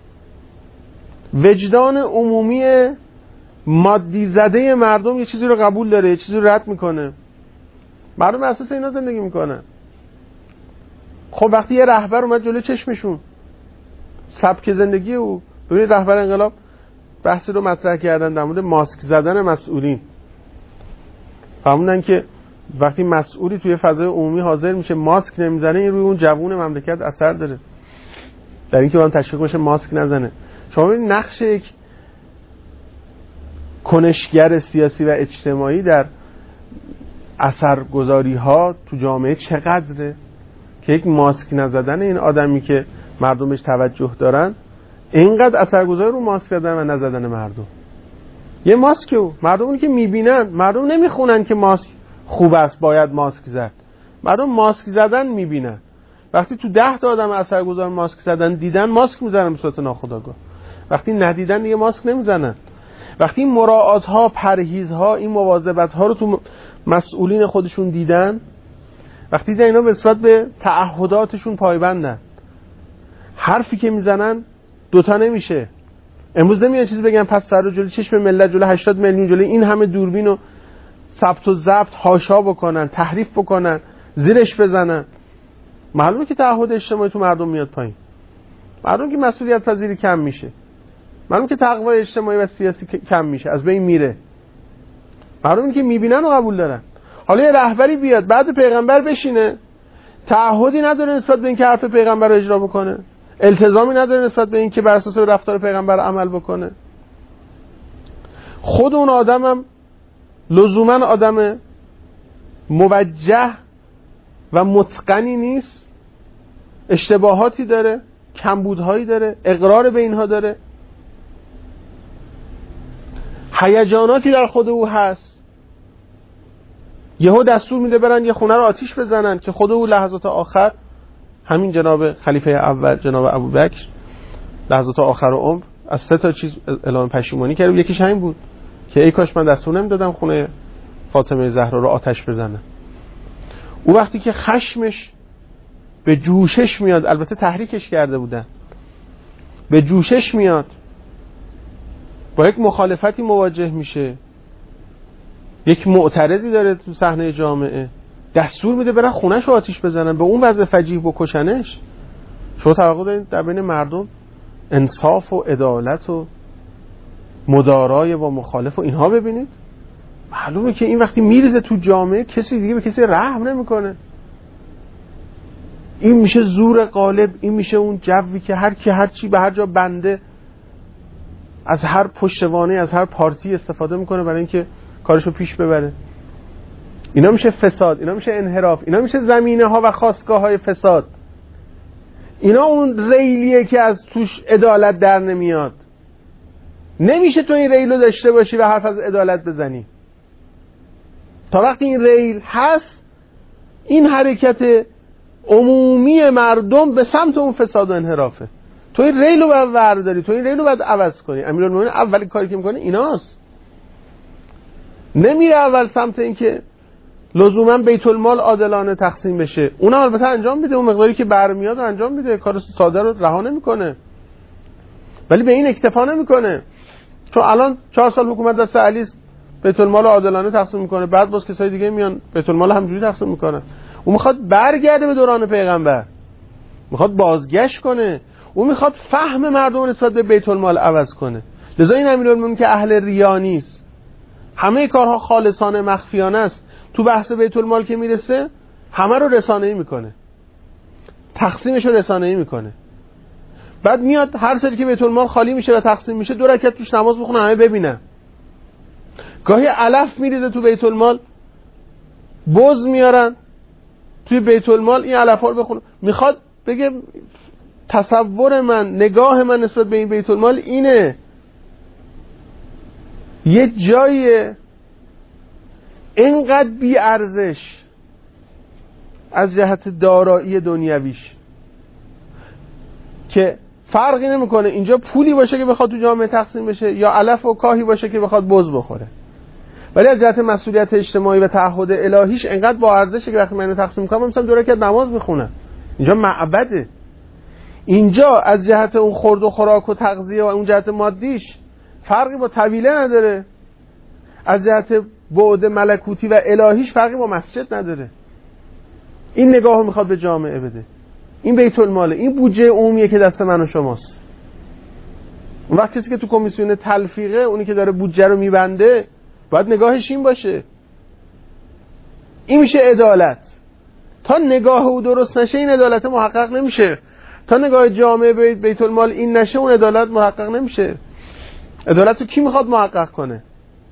وجدان عمومی مادی زده مردم یه چیزی رو قبول داره، یه چیزی رو رد میکنه. مردم بر اساس اینا زندگی میکنن. خب وقتی یه رهبر اومد جلوی چشمشون، سبک زندگی او، ببینید رهبر انقلاب بحثی رو مطرح کردن در مورد ماسک زدن مسئولین. فهموندن که وقتی مسئولی توی فضای عمومی حاضر میشه ماسک نمیزنه، این روی اون جوون مملکت اثر داره، در اینکه اون تشویق بشه ماسک نزنه. شما ببینید نقش یک کنشگر سیاسی و اجتماعی در اثرگذاری ها تو جامعه چقدره که یک ماسک نزدن این آدمی که مردم بهش توجه دارن اینقدر اثرگذار رو ماسک زدن و نزدن مردم. یه ماسک او مردم اون که میبینن، مردم نمیخونن که ماسک خوب است باید ماسک زد، مردم ماسک زدن میبینن. وقتی تو ده تا آدم اثرگذار ماسک زدن دیدن، ماسک میزنن به صورت ناخودآگاه. وقتی ندیدن دیگه ماسک نمیزنن. وقتی این مراعات ها، پرهیز ها، این مواظبت ها رو تو مسئولین خودشون دیدن، وقتی دیدن اینا به نسبت به تعهداتشون پایبندن، حرفی که میزنن دوتا نمیشه. امروز نمیان چیزی بگن پس فردا جلوی چشم ملت، جلوی هشتاد میلیون، جلوی این همه دوربین و ثبت و ضبط حاشا بکنن، تحریف بکنن، زیرش بزنن. معلومه که تعهد اجتماعی تو مردم میاد پایین. معلومه که مسئولیت پذیری کم میشه. معلومه که تقوای اجتماعی و سیاسی کم میشه، از بین میره. معلومه که میبینن و قبول دارن. حالا یه رهبری بیاد بعد پیغمبر بشینه، تعهدی نداره نسبت به اینکه حرف پیغمبر رو اجرا بکنه، التزامی نداره نسبت به اینکه بر اساس رفتار پیغمبر عمل بکنه. خود اون آدمم لزوما آدم موجه و متقنی نیست، اشتباهاتی داره، کمبودهایی داره، اقرار به اینها داره، هیجاناتی در خود او هست. یهو دستور میده برن یه خونه رو آتیش بزنن که خود او لحظات آخر، همین جناب خلیفه اول جناب ابوبکر لحظات آخر عمر از سه تا چیز اعلام پشیمانی کرد. یکیش همین بود که ای کاش من دستور نمیدادم خونه فاطمه زهرا رو آتش بزنه. او وقتی که خشمش به جوشش میاد، البته تحریکش کرده بودن، به جوشش میاد، با یک مخالفتی مواجه میشه، یک معترضی داره تو صحنه جامعه، دستور میده برن خونه‌ش رو آتیش بزنن، به اون وضع فجیع بکشنش. شما توقع دارید در بین مردم انصاف و عدالت و مدارای با مخالف و اینها ببینید؟ معلومه که این وقتی میریزه تو جامعه کسی دیگه به کسی رحم نمیکنه. این میشه زور غالب، این میشه اون جوی که هر کی هر چی به هر جا بنده از هر پشتوانه، از هر پارتی استفاده میکنه برای اینکه کارشو پیش ببره. اینا میشه فساد، اینا میشه انحراف، اینا میشه زمینه ها و خاستگاه های فساد. اینا اون ریلیه که از توش عدالت در نمیاد. نمیشه تو این ریل رو داشته باشی و حرف از عدالت بزنی. تا وقتی این ریل هست، این حرکت عمومی مردم به سمت اون فساد و انحرافه. تو این ریل رو باید ورداری، تو این ریل رو باید عوض کنی. امیرالمومنین اولی کاری که میکنه ایناست. نمیره اول سمت این که لزوما بیت المال عادلانه تقسیم بشه. اونم البته انجام میده، اون مقداری که برمیاد انجام میده، کار ساده رو رها نمیکنه، ولی به این اکتفا نمیکنه. چون الان چهار سال حکومت دست علی بیت المال عادلانه تقسیم میکنه، بعد باز کسای دیگه میان بیت المال همجوری تقسیم میکنن. اون میخواد برگرده به دوران پیغمبر، میخواد بازگشت کنه، اون میخواد فهم مردم نسبت به بیت المال عوض کنه. لذا این امیرالمومنین که اهل ریا نیست، همه کارها خالصانه مخفیانه است، تو بحث بیت المال که میرسه همه رو رسانه‌ای میکنه، تقسیمش رو رسانه‌ای میکنه. بعد میاد هر سری که بیت المال خالی میشه و تقسیم میشه دو رکعت توش نماز بخونه همه ببینن. گاهی علف میریزه تو بیت المال، بز میارن توی بیت المال این علفا رو بخونه. میخواد بگه تصور من، نگاه من نسبت به این بیت المال اینه، یه جاییه اینقدر بی ارزش از جهت دارایی دنیویش که فرقی نمیکنه اینجا پولی باشه که بخواد تو جامعه تقسیم بشه یا علف و کاهی باشه که بخواد بز بخوره، ولی از جهت مسئولیت اجتماعی و تعهد الهیش اینقدر با ارزشه که وقتی من اینو تقسیم کنم مثلا دو رکعت نماز میخونم. اینجا معبده. اینجا از جهت اون خورد و خوراک و تغذیه و اون جهت مادیش فرقی با طویله نداره، از جهت بعد ملکوتی و الهیش فرقی با مسجد نداره. این نگاهو میخواد به جامعه بده. این بیت الماله، این بودجه عمومیه که دست من و شماست. اون وقت کسی که تو کمیسیون تلفیقه، اونی که داره بودجه رو میبنده، باید نگاهش این باشه. این میشه عدالت. تا نگاه او درست نشه این عدالت محقق نمیشه. تا نگاه جامعه به بیت المال این نشه اون عدالت محقق نمیشه. عدالت رو کی میخواد محقق کنه؟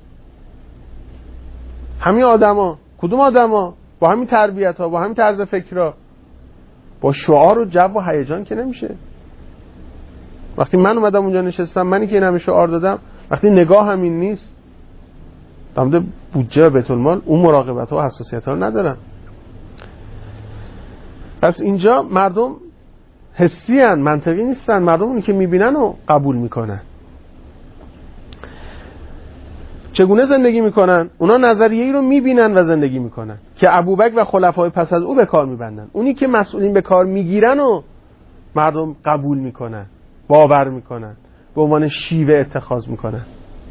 همین آدما. کدوم آدما؟ با همین تربیت ها، با همین طرز فکرها، با شعار و جو و هیجان که نمیشه. وقتی من اومدم اونجا نشستم، منی که این همه شعار دادم، وقتی نگاه همین نیست، در مورد بودجه بیت المال اون مراقبت ها و حساسیت ها رو ندارم. پس اینجا مردم حسی هن، منطقی نیستن. مردم اونی که میبینن و قبول میکنن. چگونه زندگی میکنن؟ اونا نظریه ای رو میبینن و زندگی میکنن که ابوبکر و خلفای پس از او به کار میبندن. اونی که مسئولین به کار میگیرن و مردم قبول میکنن، باور میکنن، به عنوان شیوه اتخاذ میکنن.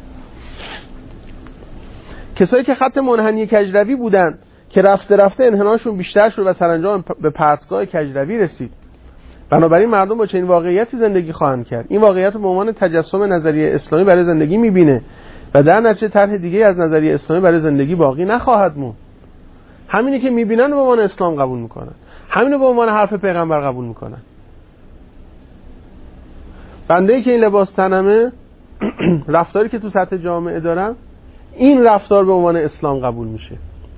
کسایی که خط منحنی کجروی بودن که رفته رفته انحناشون بیشتر شد و سرانجام به پرتگاه کجروی رسید. بنابراین مردم با چنین واقعیتی زندگی خواهند کرد. این واقعیت رو به عنوان تجسم نظریه اسلامی برای زندگی میبینه و در نتیجه طرح دیگه از نظریه اسلامی برای زندگی باقی نخواهد موند. همینی که میبینن به عنوان اسلام قبول میکنن، همینو به عنوان حرف پیغمبر قبول میکنن. بنده‌ای که این لباس تنمه، رفتاری که تو سطح جامعه دارم، این رفتار به عنوان اسلام قبول میشه.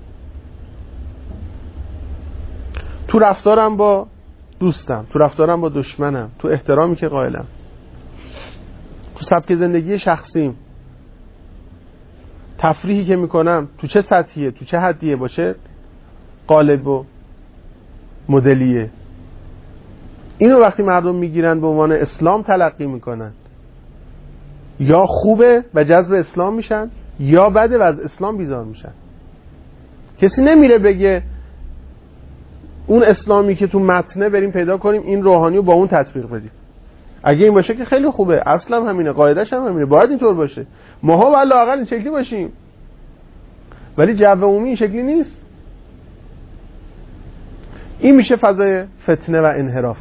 تو رفتارم با دوستم، تو رفتارم با دشمنم، تو احترامی که قائلم، تو سبک زندگی شخصیم، تفریحی که میکنم تو چه سطحیه، تو چه حدیه، با چه قالب و مدلیه. اینو وقتی مردم میگیرن به عنوان اسلام تلقی میکنن، یا خوبه و جذب اسلام میشن یا بده و از اسلام بیزار میشن. کسی نمیره بگه اون اسلامی که تو متنه بریم پیدا کنیم این روحانی رو با اون تطبیق بدیم. اگه این باشه که خیلی خوبه، اصلا همینه، قاعدش هم همینه، باید اینطور باشه. ماها والله اقل این شکلی باشیم، ولی جو عمومی این شکلی نیست. این میشه فضای فتنه و انحراف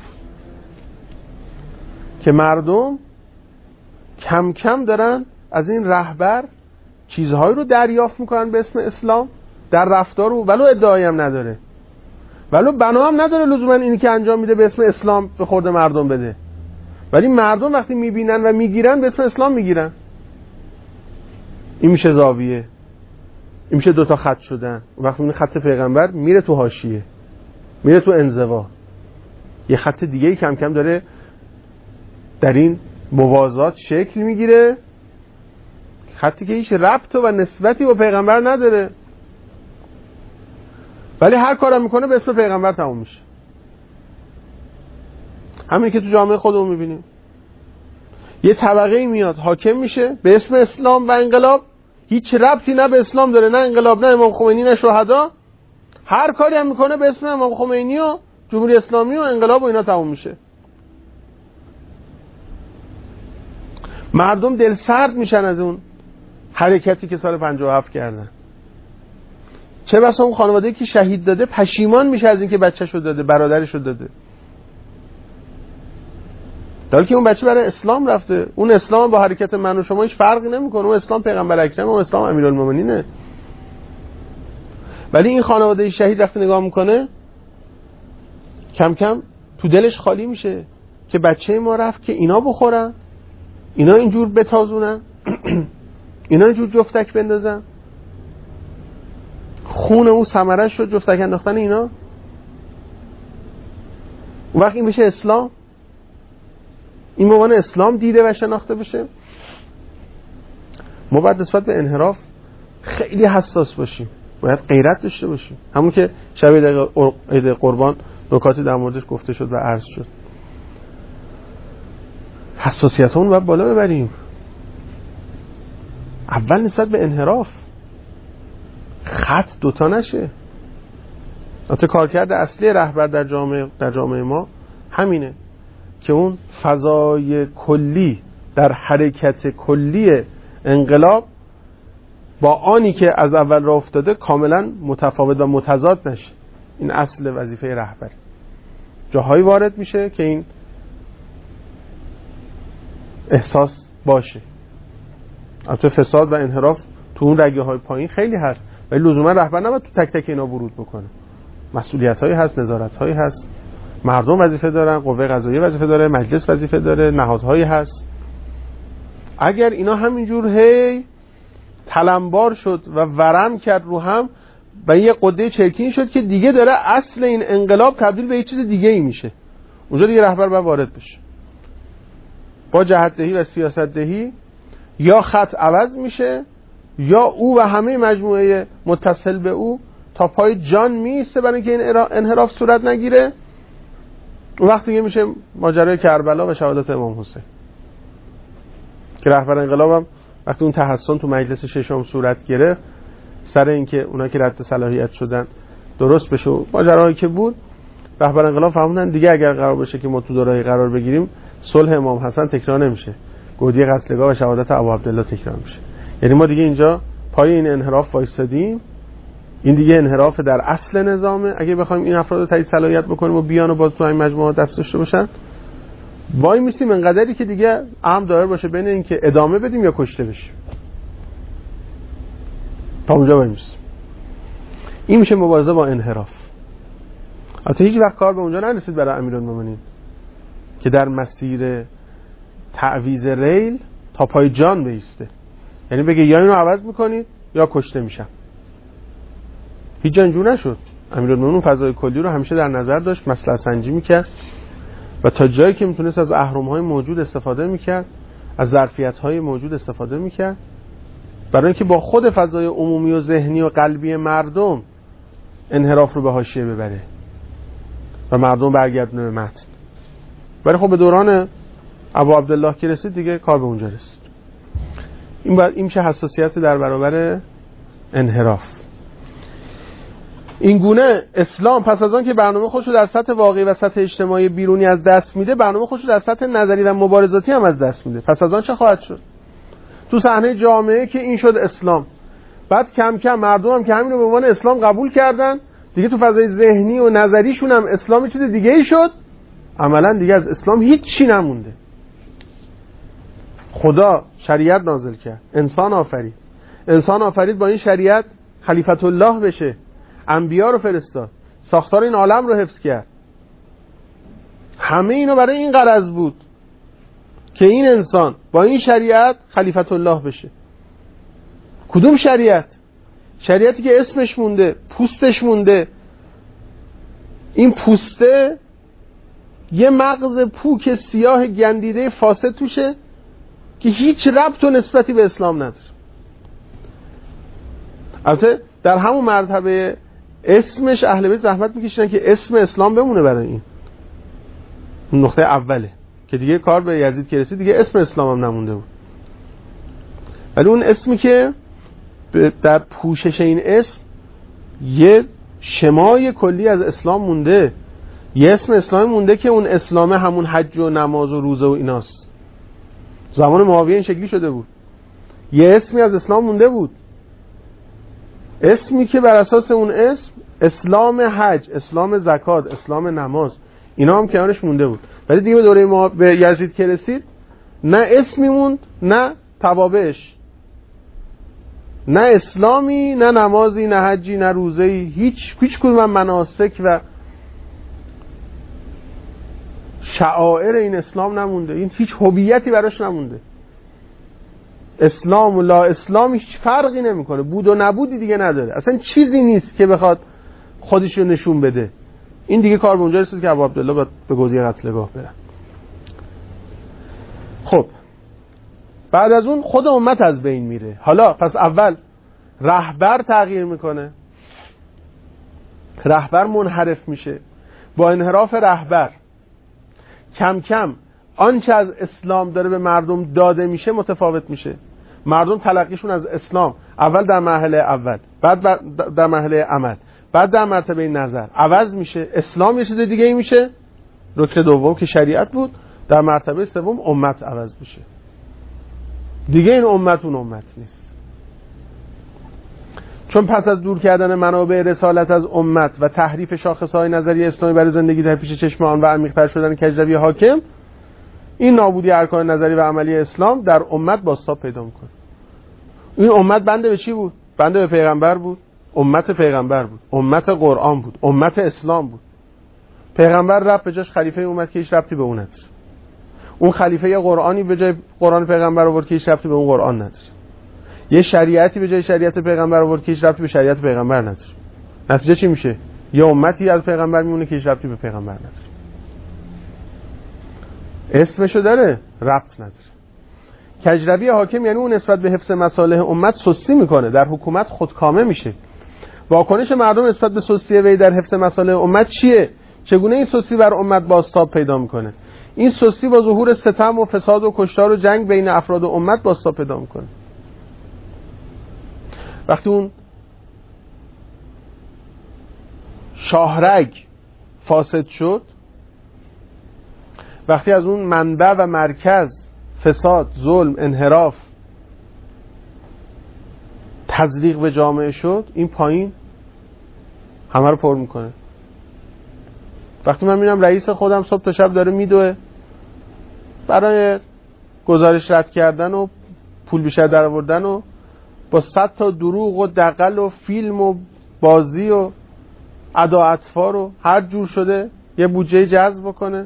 که مردم کم کم دارن از این رهبر چیزهایی رو دریافت میکنن به اسم اسلام در رفتار رو، ولو ادعایی هم نداره، ولو بنا هم نداره لزوما اینی که انجام میده به اسم اسلام به خورد مردم بده، ولی مردم وقتی میبینن و میگیرن به اسم اسلام میگیرن. این میشه زاویه، این میشه دوتا خط شدن. وقتی این خط پیغمبر میره تو حاشیه، میره تو انزوا، یه خط دیگه ای کم کم داره در این موازات شکل میگیره، خطی که هیچ ربط و نسبتی با پیغمبر نداره، ولی هر کارم میکنه به اسم پیغمبر تموم میشه. همین که تو جامعه خودمون میبینیم، یه طبقه میاد حاکم میشه به اسم اسلام و انقلاب، هیچ ربطی نه به اسلام داره، نه انقلاب، نه امام خمینی، نه شهدا. هر کاری هم میکنه به اسم امام خمینی و جمهوری اسلامی و انقلاب و اینا تموم میشه. مردم دل سرد میشن از اون حرکتی که سال پنجاه و هفت کردن. چه بسا اون خانواده‌ای که شهید داده پشیمان میشه از اینکه بچه‌شو داده، برادرشو داده، در حالی که اون بچه برای اسلام رفته. اون اسلام با حرکت من و شما هیچ فرقی نمیکنه. اون اسلام پیغمبر اکرم، اون اسلام امیرالمومنینه. ولی این خانواده شهید وقتی نگاه میکنه کم کم تو دلش خالی میشه که بچه ما رفت که اینا بخورن، اینا اینجور بتازونن، اینا اینجور جفتک بندازن، خون اون ثمره شد جفتک انداختن اینا. اون وقت این بشه اسلام، این به عنوان اسلام دیده و شناخته بشه. ما باید نسبت به انحراف خیلی حساس باشیم. باید غیرت داشته باشیم. همون که شب عید قربان نکاتی در موردش گفته شد و عرض شد. حساسیتمون باید بالا ببریم. اول نسبت به انحراف، خط دوتا نشه. البته کارکرد اصلی رهبر در جامعه در جامعه ما همینه که اون فضای کلی در حرکت کلی انقلاب با آنی که از اول راه افتاده کاملا متفاوت و متضاد نشه. این اصل وظیفه رهبر. جاهایی وارد میشه که این احساس باشه. البته فساد و انحراف تو اون رگه های پایین خیلی هست، ولی لزوما رهبر نباید تو تک تک اینا ورود بکنه. مسئولیت هایی هست، نظارت هایی هست، مردم وظیفه دارن، قوه قضاییه وظیفه داره، مجلس وظیفه داره، نهادهایی هست. اگر اینا همینجور هی تلمبار شد و ورم کرد رو هم و یه قده چرکین شد که دیگه داره اصل این انقلاب تبدیل به یه چیز دیگه ای میشه، اونجا دیگه رهبر باید وارد بشه. با جهت دهی و سیاست دهی یا خط عوض میشه یا او و همه مجموعه متصل به او تا پای جان میسته برای اینکه این انحراف صورت نگیره. اون وقت دیگه میشه ماجرای کربلا و شهادت امام حسین که رهبر انقلابم وقتی اون تحسن تو مجلس ششم صورت گرفت سر اینکه اونا که رد صلاحیت شدن درست بشه ماجرایی که بود، رهبر انقلاب فهمیدن دیگه اگر قرار بشه که ما تو دوره‌ای قرار بگیریم صلح امام حسن تکرار نمیشه، گودی قتلگاه و شهادت ابو عبدالله تکرار میشه. یعنی ما دیگه اینجا پای این انحراف وایسادیم. این دیگه انحراف در اصل نظامه. اگه بخوایم این افراد رو تایید صلاحیت بکنیم و بیان و باز تو این مجموعه دست داشته باشن، وای میسیم انقدری که دیگه اهم دایر باشه بین این که ادامه بدیم یا کشته بشیم. تا اونجا وای میسیم. این میشه مبارزه با انحراف. البته هیچ وقت کار به اونجا نرسید برای امیرالمومنین که در مسیر تعویض ریل تا پای جان بیسته، یعنی بگه یا اینو عوض میکنید یا کشته میشم. هیچ جا اینجور نشد. امیرالمومنین فضای کلی رو همیشه در نظر داشت، مصلحت سنجی میکرد و تا جایی که میتونست از اهرم‌های موجود استفاده میکرد، از ظرفیت‌های موجود استفاده میکرد برای اینکه با خود فضای عمومی و ذهنی و قلبی مردم انحراف رو به حاشیه ببره و مردم برگردونه به متن. ولی خب به دوران ابو عبدالله که رسید دیگه کار به اونجا رسید. این باید این میشه حساسیت در برابر انحراف. این گونه اسلام پس از آن که برنامه خودش رو در سطح واقعی و سطح اجتماعی بیرونی از دست میده، برنامه خودش رو در سطح نظری و مبارزاتی هم از دست میده. پس از آن چه خواهد شد؟ تو صحنه جامعه که این شد اسلام، بعد کم کم مردم هم که همین رو به عنوان اسلام قبول کردن، دیگه تو فضای ذهنی و نظریشون هم اسلام چیز دیگه ای شد. عملا دیگه از اسلام هیچ چی نمونده. خدا شریعت نازل کرد، انسان آفرید، انسان آفرید با این شریعت خلیفت الله بشه، انبیا رو فرستاد، ساختار این عالم رو حفظ کرد. همه اینو برای این غرض بود که این انسان با این شریعت خلیفت الله بشه. کدوم شریعت؟ شریعتی که اسمش مونده، پوستش مونده. این پوسته یه مغز پوک سیاه گندیده فاسد توشه که هیچ ربط و نسبتی به اسلام نداره. البته در همون مرتبه اسمش اهل بیت زحمت میکشن که اسم اسلام بمونه برای این. اون نقطه اوله که دیگه کار به یزید که رسید دیگه اسم اسلام هم نمونده بود. ولی اون اسمی که در پوشش این اسم یه شمای کلی از اسلام مونده، یه اسم اسلامی مونده که اون اسلامه همون حج و نماز و روزه و ایناست. زمان معاویه این شکلی شده بود. یه اسمی از اسلام مونده بود، اسمی که بر اساس اون اسم اسلام حج، اسلام زکات، اسلام نماز اینا هم کنارش مونده بود. ولی دیگه به دوره ما به یزید که رسید نه اسمی موند نه توابعش، نه اسلامی نه نمازی نه حجی نه روزه‌ای، هیچ هیچ کدوم مناسک و شعائر این اسلام نمونده. این هیچ هویتی براش نمونده. اسلام و لا اسلام هیچ فرقی نمیکنه، بود و نبودی دیگه نداره، اصلا چیزی نیست که بخواد خودش رو نشون بده. این دیگه کار به اونجا رسید که ابو عبدالله باید به گودی قتلگاه برن. خب بعد از اون خود امت از بین میره. حالا پس اول رهبر تغییر میکنه، رهبر منحرف میشه. با انحراف رهبر کم کم آنچه از اسلام داره به مردم داده میشه متفاوت میشه. مردم تلقیشون از اسلام اول در مرحله اول، بعد در مرحله عمل، بعد در مرتبه نظر عوض میشه. اسلام یه چیز دیگه ای میشه، رکن دوم که شریعت بود، در مرتبه سوم امت عوض میشه. دیگه این امت اون امت نیست. چون پس از دور کردن منابع رسالت از امت و تحریف شاخصهای نظری اسلامی برای زندگی در پیش چشم آن و عمیق‌تر شدن کجروی حاکم، این نابودی ارکان نظری و عملی اسلام در امت بازتاب پیدا میکنه. این امت بنده به چی بود؟ بنده به پیغمبر بود، امت پیغمبر بود، امت قرآن بود، امت اسلام بود. پیغمبر رفت به جاش خلیفه اومد که هیچ ربطی به اون نداره. اون خلیفه قرآنی به جای قرآن پیغمبر آورد که هیچ ربطی به اون قرآن نداره. یه شریعتی به جای شریعت پیغمبر آورد که هیچ ربطی به شریعت پیغمبر نداره. نتیجه چی میشه؟ یه امتی از پیغمبر میمونه که هیچ ربطی به پیغمبر نداره. اسمشو داره، ربط نداره. کجروی حاکم یعنی اون نسبت به حفظ مصالح امت سستی میکنه، در حکومت خودکامه میشه. واکنش مردم نسبت به سستی وی در حفظ مصالح امت چیه؟ چگونه این سستی بر امت بازتاب پیدا میکنه؟ این سستی با ظهور ستم و فساد و کشتار و جنگ بین افراد و امت بازتاب پیدا میکنه. وقتی اون شاهرگ فاسد شد، وقتی از اون منبع و مرکز فساد، ظلم، انحراف، تزریق به جامعه شد، این پایین همه رو پر میکنه. وقتی من میبینم رئیس خودم صبح تا شب داره میدوه برای گزارش رد کردن و پول بیشتر در آوردن و با صد تا دروغ و دغل و فیلم و بازی و ادا اطفار و هر جور شده یه بودجه جذب بکنه،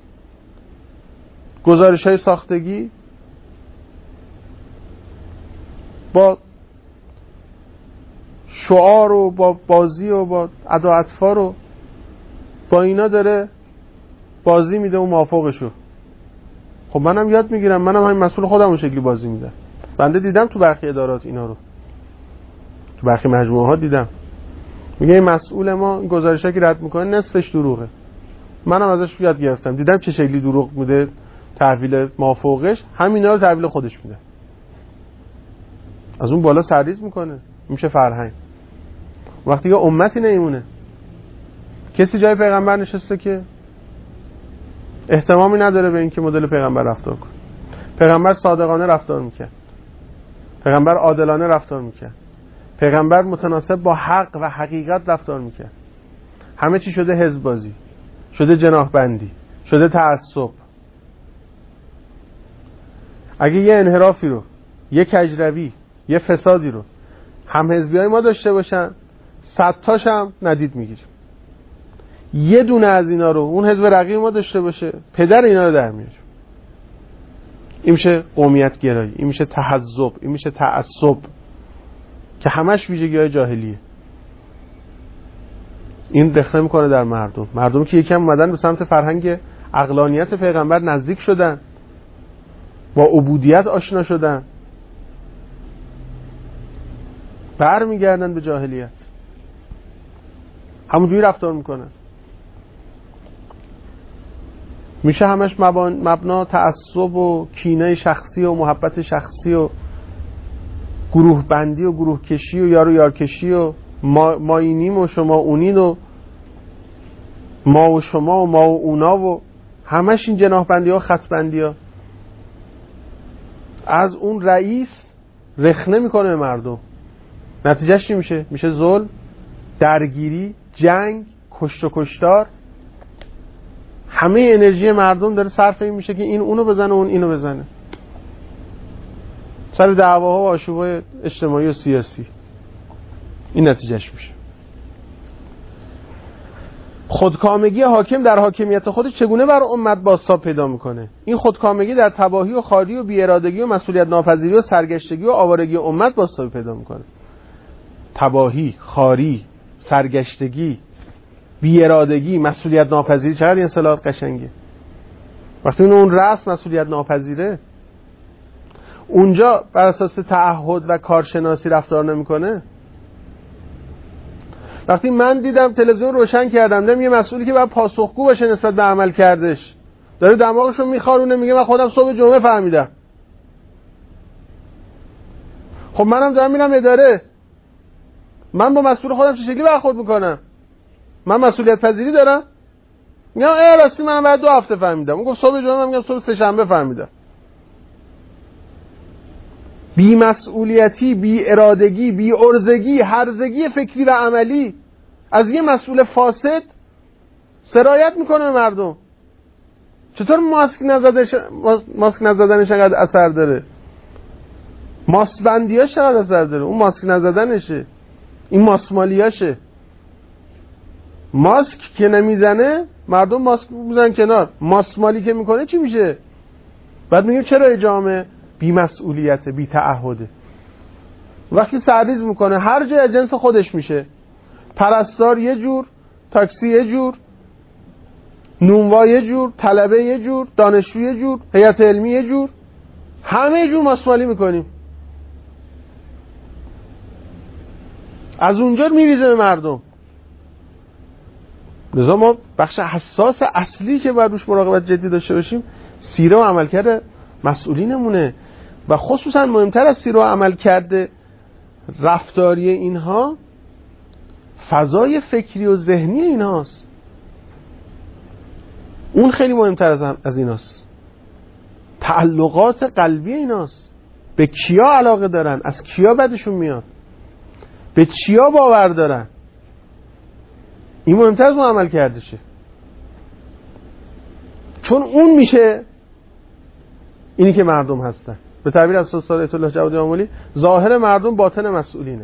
گزارش های ساختگی با شعار و با بازی و با ادا اطفار و با اینا داره بازی میده و موافقشو. خب منم یاد میگیرم، منم همین مسئول خودم اون شکلی بازی میدم. بنده دیدم تو برخی ادارات اینا رو، تو برخی مجموعه ها دیدم. میگه این مسئول ما گزارشا که رد میکنه نصفش دروغه. منم ازش یاد گرفتم، دیدم چه شکلی دروغ میده، تحویل موافقش همینا رو تحویل خودش میده، از اون بالا سرریز میکنه، میشه فرهنگ. وقتی که امتی نمیمونه، کسی جای پیغمبر نشسته که احترامی نداره به این که مدل پیغمبر رفتار کنه. پیغمبر صادقانه رفتار میکرد، پیغمبر عادلانه رفتار میکرد، پیغمبر متناسب با حق و حقیقت رفتار میکرد. همه چی شده حزب بازی، شده جناح بندی، شده تعصب. اگه یه انحرافی رو، یه کجروی، یه فسادی رو هم حزبیای ما داشته باشن، صد تاش هم ندید میگیریم. یه دونه از اینا رو اون حزب رقیب ما داشته باشه، پدر اینا رو در میاریم. این میشه قومیت گرایی، این میشه تحزب، این میشه تعصب که همش ویژگی‌های جاهلیه. این رخنه میکنه در مردم. مردم که یکم اومدن به سمت فرهنگ عقلانیت پیغمبر نزدیک شدن، با عبودیت آشنا شدن، برمیگردن به جاهلیت، همونجوری رفتار میکنن. میشه همش مبنا تعصب و کینه شخصی و محبت شخصی و گروه بندی و گروه کشی و یار و یار کشی و ما, ما اینیم و شما اونین و ما و شما و ما و اونا و همش این جناح بندی ها، خط بندی ها. از اون رئیس رخنه میکنه به مردم. نتیجهش چی میشه؟ میشه ظلم، درگیری، جنگ، کشت و کشتار. همه انرژی مردم داره صرف این میشه که این اونو بزنه، اون اینو بزنه، سر دعواها و آشوب‌های اجتماعی و سیاسی. این نتیجهش میشه. خودکامگی حاکم در حاکمیت خودش چگونه بر امت بازتاب پیدا میکنه؟ این خودکامگی در تباهی و خاری و بی‌ارادگی و مسئولیت ناپذیری و سرگشتگی و آوارگی امت بازتاب پیدا میکنه. تباهی، خاری، سرگشتگی، بی‌ارادگی، مسئولیت ناپذیری، چقدر این اصطلاحات قشنگه. وقتی اون رأس مسئولیت ناپذیره، اونجا بر اساس تعهد و کارشناسی رفتار نمیکنه، وقتی من دیدم تلویزیون روشن کردم دیدم یه مسئولی که باید پاسخگو باشه نسبت به عمل کردش داره دماغشو میخارونه میگه من خودم صبح جمعه فهمیدم. خب منم دارم میرم اداره، من با مسئول خودم چه شکلی برخورد میکنم؟ من مسئولیت پذیری دارم؟ میگم ای راستی منم بعد دو هفته فهمیدم. اون گفت صبح جمعه، من میگم صبح سه شنبه فهمیدم. بی مسئولیتی، بی ارادگی، بی ارزگی، هرزگی فکری و عملی از یه مسئول فاسد سرایت میکنه به مردم. چطور ماسک نزدنش ماسک نزدنش انقدر اثر داره؟ ماسک بندیاش چقدر اثر داره؟ اون ماسک نزدنشه، این ماسمالیاشه. ماسک که نمیزنه مردم ماسک میزنن کنار، ماسمالی که میکنه چی میشه؟ بعد میگیم چرا جامعه بی مسئولیته، بی تعهده. وقتی سرریز میکنه هر جای از جنس خودش میشه، پرستار یه جور، تاکسی یه جور، نونوا یه جور، طلبه یه جور، دانشجو یه جور، هیئت علمی یه جور، همه یه جور ماسمالی میکنیم. از اونجا میریزه به مردم. لذا ما بخش حساس اصلی که باید روش مراقبت جدی داشته باشیم سیره و عملکرد مسئولینمونه و خصوصا مهمتر از سیره و عملکرد رفتاری اینها فضای فکری و ذهنی اینهاست. اون خیلی مهمتر از از ایناست. تعلقات قلبی ایناست. به کیا علاقه دارن، از کیا بدشون میاد، به چیا باور دارن. این مهمتر از اون عمل کردشه، چون اون میشه اینی که مردم هستن. به تعبیر از استاد ایت الله جوادی آملی ظاهر مردم باطن مسئولینه.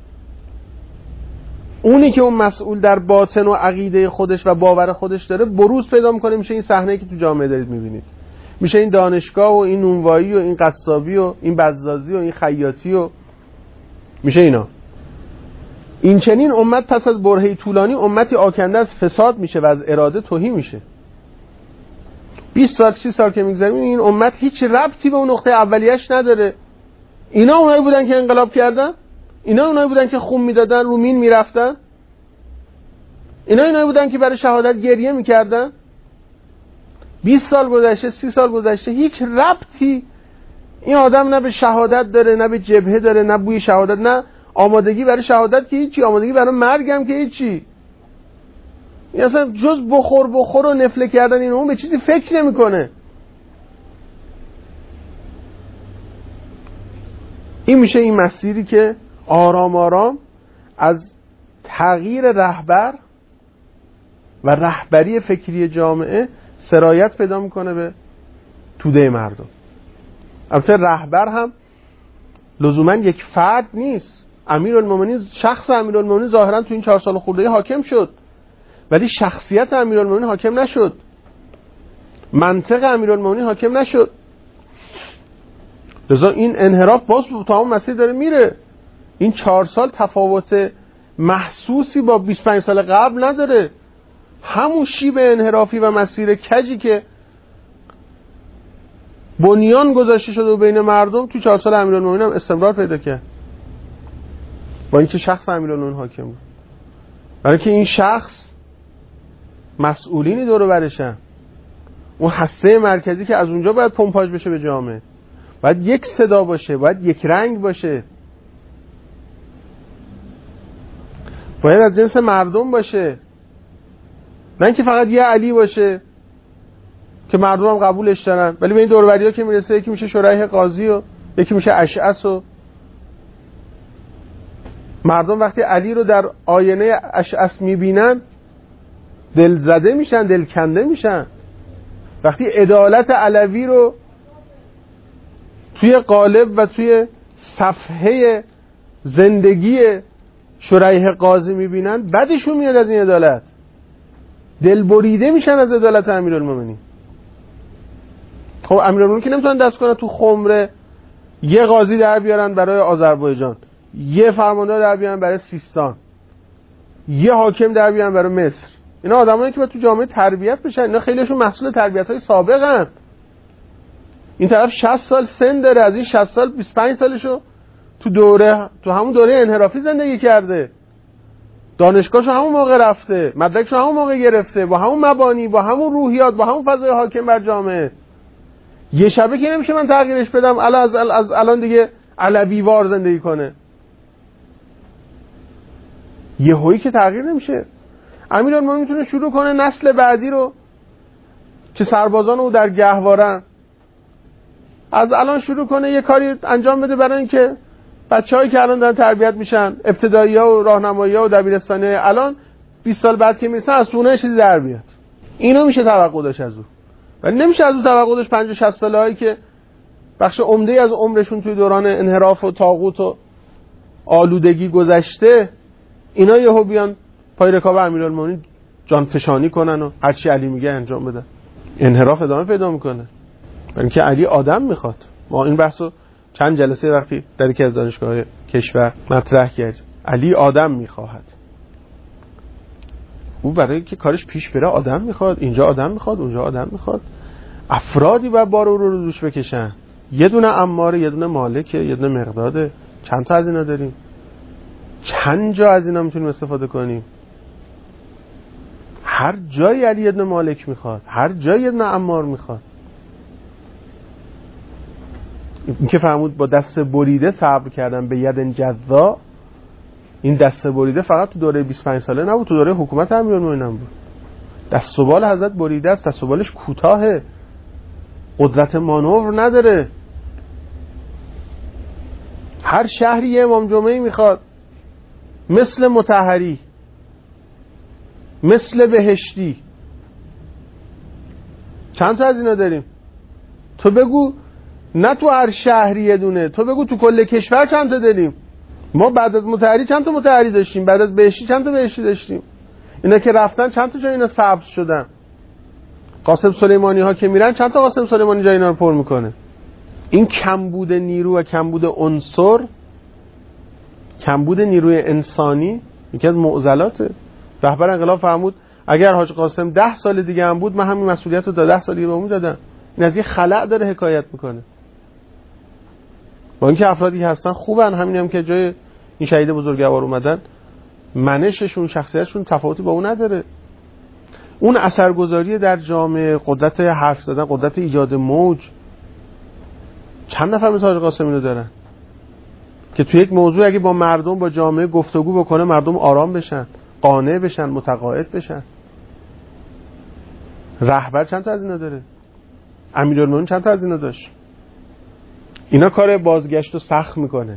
اونی که اون مسئول در باطن و عقیده خودش و باور خودش داره بروز پیدا میکنه، میشه این صحنه‌ای که تو جامعه دارید میبینید، میشه این دانشگاه و این نونوایی و این قصابی و این بزازی و این خیاطی و میشه اینا. این چنین امت پس از برهه‌ای طولانی امتی آکنده از فساد میشه و از اراده تهی میشه. بیست سال سی سال که میگذریم این امت هیچ ربطی به اون نقطه اولیش نداره. اینا اونایی بودن که انقلاب کردن، اینا اونایی بودن که خون میدادن، رو مین میرفتن، اینا اونایی بودن که برای شهادت گریه میکردن. بیست سال گذشته، سی سال گذشته، هیچ ربطی این آدم نه به شهادت داره، نه به جبهه داره، نه بوی شهادت، نه آمادگی برای شهادت که هیچی، آمادگی برای مرگ هم که هیچی. این اصلا جز بخور بخور و نفله کردن این اون به چیزی فکر نمیکنه. این میشه این مسیری که آرام آرام از تغییر رهبر و رهبری فکری جامعه سرایت پیدا میکنه به توده مردم. البته رهبر هم لزوما یک فرد نیست. امیرالمومنین، شخص امیرالمومنین ظاهرا تو این چهار سال خورده حاکم شد، ولی شخصیت امیرالمومنین حاکم نشد، منطق امیرالمومنین حاکم نشد. لذا این انحراف باز تا اون مسیر داره میره. این چهار سال تفاوت محسوسی با بیست و پنج سال قبل نداره. همون شیب انحرافی و مسیر کجی که بنیان گذاشته شده بین مردم تو چهار سال امیرالمومنین هم استمرار پیدا کرد، با اینکه شخص امیرالمومنین حاکم بود. برای که این شخص مسئولینی دور و برشن، اون هسته مرکزی که از اونجا باید پمپاژ بشه به جامعه، باید یک صدا باشه، باید یک رنگ باشه، باید از جنس مردم باشه، نه اینکه فقط یه علی باشه که مردم هم قبولش دارن ولی به این دور و بریا که میرسه یکی میشه شریح قاضی و یکی میشه اشعث و مردم وقتی علی رو در آینه اشعث میبینن دل زده میشن، دل کنده میشن. وقتی عدالت علوی رو توی قالب و توی صفحه زندگی شریح قاضی میبینن بدشون میاد از این عدالت، دل بریده میشن از عدالت امیرالمومنین. خب امیرالمومنین که نمیتونن دست کنن تو خمره یه قاضی در بیارن برای آذربایجان، یه فرمانده در بیارن برای سیستان، یه حاکم در بیارن برای مصر. اینا آدمایی که باید تو جامعه تربیت بشن. اینا خیلیشون محصول تربیت‌های سابقن. این طرف شصت سال سن داره، از این شصت سال بیست و پنج سالشو تو دوره تو همون دوره انحرافی زندگی کرده، دانشگاهشو همون موقع رفته، مدرکشو همون موقع گرفته، با همون مبانی، با همون روحیات، با همون فضای حاکم بر جامعه. یه شبه که نمیشه من تغییرش بدم الان از, از الان دیگه علوی وار زندگی کنه. یه هایی که تغییر نمیشه. امیرالمومنین میتونه شروع کنه نسل بعدی رو که سربازان او در گهوارن از الان شروع کنه یه کاری انجام بده برای اینکه بچه‌هایی که الان دارن تربیت میشن، ابتدایی‌ها و راهنمایی‌ها و دبیرستانی‌ها، الان بیست سال بعد که میرسن از سونه چیزی در بیاد. اینو میشه توقع داشت از او. ولی نمیشه از او توقع داشت پنجاه شصت ساله‌ای که بخش عمده‌ای از عمرشون توی دوران انحراف و طاغوت و آلودگی گذشته، اینا یهو بیان پای رکاب امیرالمومنین جانفشانی کنن و هر چی علی میگه انجام بدن. انحراف ادامه پیدا میکنه. برای اینکه علی آدم میخواد. ما این بحثو چند جلسه وقتی در یکی از دانشگاه‌های کشور مطرح کردیم. علی آدم میخواهد. او برای اینکه کارش پیش بره آدم میخواد، اینجا آدم میخواد، اونجا آدم میخواد. افرادی باید بار او رو دوش بکشن. یه دونه عماره، یه دونه مالکه، یه دونه مقداده. چند تا از اینا داریم؟ چند جا از اینا میتونیم استفاده کنیم؟ هر جایی علی یه دونه مالک میخواد، هر جایی یه دونه عمار میخواد. این که فرمود با دست بریده صبر کردن به ید جذا، این دست بریده فقط تو دوره بیست و پنج ساله نبود، تو دوره حکومت امیرالمومنین بود. دست و بال حضرت بریده است، دست و بالش کوتاهه، قدرت مانور نداره. هر شهری یه امام جمعه میخواد، مثل مطهری، مثل بهشتی. چند تا از اینا داریم؟ تو بگو نه تو هر شهری یه دونه، تو بگو تو کل کشور چند تا داریم؟ ما بعد از مطهری چند تا مطهری داشتیم، بعد از بهشتی چند تا بهشتی داشتیم. اینا که رفتن چند تا جای اینا سبز شدن. قاسم سلیمانی ها که میرن چند تا قاسم سلیمانی جای اینا رو پر میکنه. این کمبود نیرو و کمبود عنصر، کمبود نیروی انسانی یکی از معضلاته. رهبر انقلاب فرمود اگر حاج قاسم ده سال دیگه هم بود من همین مسئولیت رو تا ده سال دیگه به اون میدادم. این از یه خلأ داره حکایت میکنه. با اینکه افرادی که هستن خوبن، همین هم که جای این شهید بزرگوار اومدن، منششون، شخصیتشون تفاوتی با اون نداره. اون اثرگذاری در جامعه، قدرت حرف زدن، قدرت ایجاد موج، چند نفر مثل حاج قاسم اینو دارن که توی یک موضوع اگه با مردم، با جامعه گفتگو بکنه مردم آرام بشن، قانع بشن، متقاعد بشن. رهبر چند تا از اینا داره؟ امیرالمومنین چند تا از اینا داشت؟ اینا کار بازگشت رو سخت میکنه.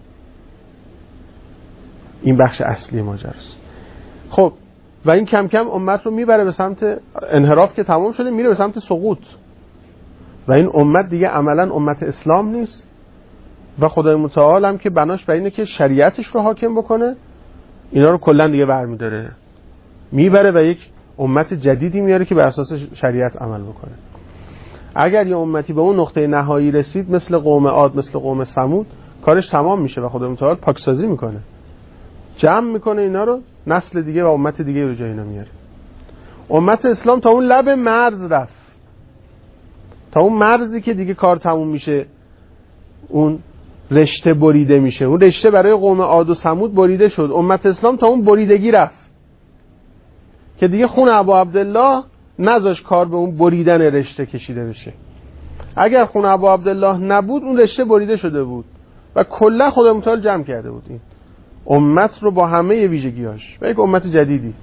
این بخش اصلی ماجراست. خب و این کم کم امت رو میبره به سمت انحراف که تمام شده، میره به سمت سقوط. و این امت دیگه عملا امت اسلام نیست و خدای متعال هم که بناش بر اینه که شریعتش رو حاکم بکنه، اینا رو کلا دیگه برمی‌داره، میبره و یک امت جدیدی میاره که بر اساس شریعت عمل بکنه. اگر یه امتی به اون نقطه نهایی رسید، مثل قوم عاد، مثل قوم ثمود، کارش تمام میشه و خدای متعال پاکسازی میکنه، جمع میکنه اینا رو، نسل دیگه و امت دیگه رو جای اینا میاره. امت اسلام تا اون لب مرز رفت، تا اون مرزی که دیگه کار تموم میشه، اون رشته بریده میشه. اون رشته برای قوم عاد و ثمود بریده شد، امت اسلام تا اون بریدگی رفت که دیگه خون ابا عبدالله نذاش کار به اون بریدن رشته کشیده بشه. اگر خون ابا عبدالله نبود اون رشته بریده شده بود و کلا خدا متعال جمع کرده بود این امت رو با همه ویژگیاش و یک امت جدیدی،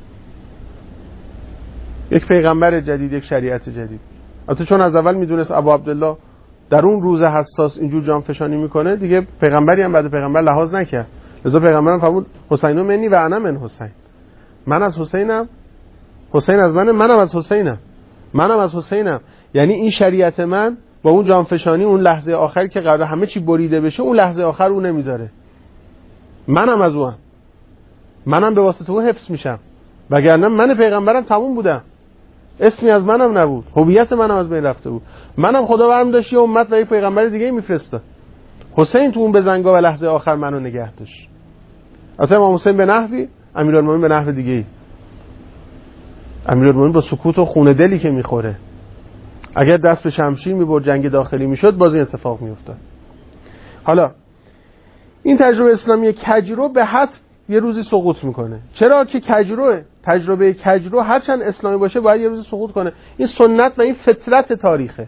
یک پیغمبر جدید، یک شریعت جدید. البته چون از اول میدونست ابا عبدالله در اون روز حساس اینجور جان فشانی میکنه، دیگه پیغمبری هم بعد پیغمبر لحاظ نکرد. لذا پیغمبرم فرمود حسین منی و انا من حسین، من از حسینم، حسین از منه، منم از حسینم، منم از حسینم. یعنی این شریعت من با اون جان فشانی، اون لحظه آخر که قرار همه چی بریده بشه، اون لحظه آخر اون نمیذاره. منم از اونم، منم به واسطه اون حفظ میشم، وگرنه من پیغمبرم تموم بودم، اسمی از منم نبود، هویت منم از بین رفته بود. منم خدا برم داشت یه امت و یک پیغمبر دیگه میفرستاد. حسین تو اون بزنگا و لحظه آخر منو نگه داشت. اصلا امام حسین به نحوی، امیرالمومنین به نحو دیگه‌ای. امیرالمومنین با سکوت و خون دلی که میخوره، اگر دست به شمشیر میبرد جنگ داخلی میشد، باز این اتفاق میافتاد. حالا این تجربه اسلامی کجرو به حد یه روزی سقوط میکنه. چرا که کجروه، تجربه کجرو هرچند اسلامی باشه باید یه روزی سقوط کنه. این سنت و این فطرت تاریخه،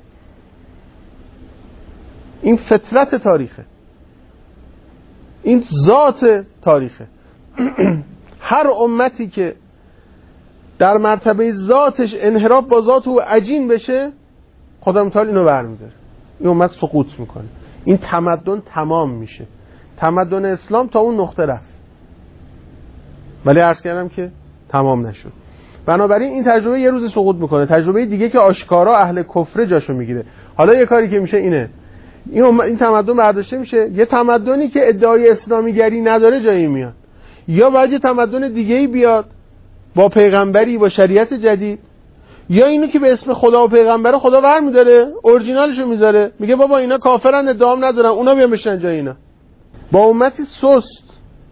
این فطرت تاریخه، این ذات تاریخه. هر امتی که در مرتبه ذاتش انحراف با ذات او عجین بشه، خدا متعال اینو برمی‌داره، این امت سقوط میکنه، این تمدن تمام میشه. تمدن اسلام تا اون نقطه رفت، ولی عرض کردم که تمام نشد. بنابراین این تجربه یه روز سقوط میکنه. تجربه دیگه که آشکارا اهل کفر جاشو میگیره. حالا یه کاری که میشه اینه، این این تمدن برداشته میشه، یه تمدنی که ادعای اسلامیگری نداره جایی میاد، یا باید یه تمدن دیگه‌ای بیاد با پیغمبری، با شریعت جدید، یا اینو که به اسم خدا و پیغمبر خدا ور میداره، اورجینالشو میذاره، میگه بابا اینا کافرن، ادعام ندارن، اونا بیان بشن جای اینا. با امتی سست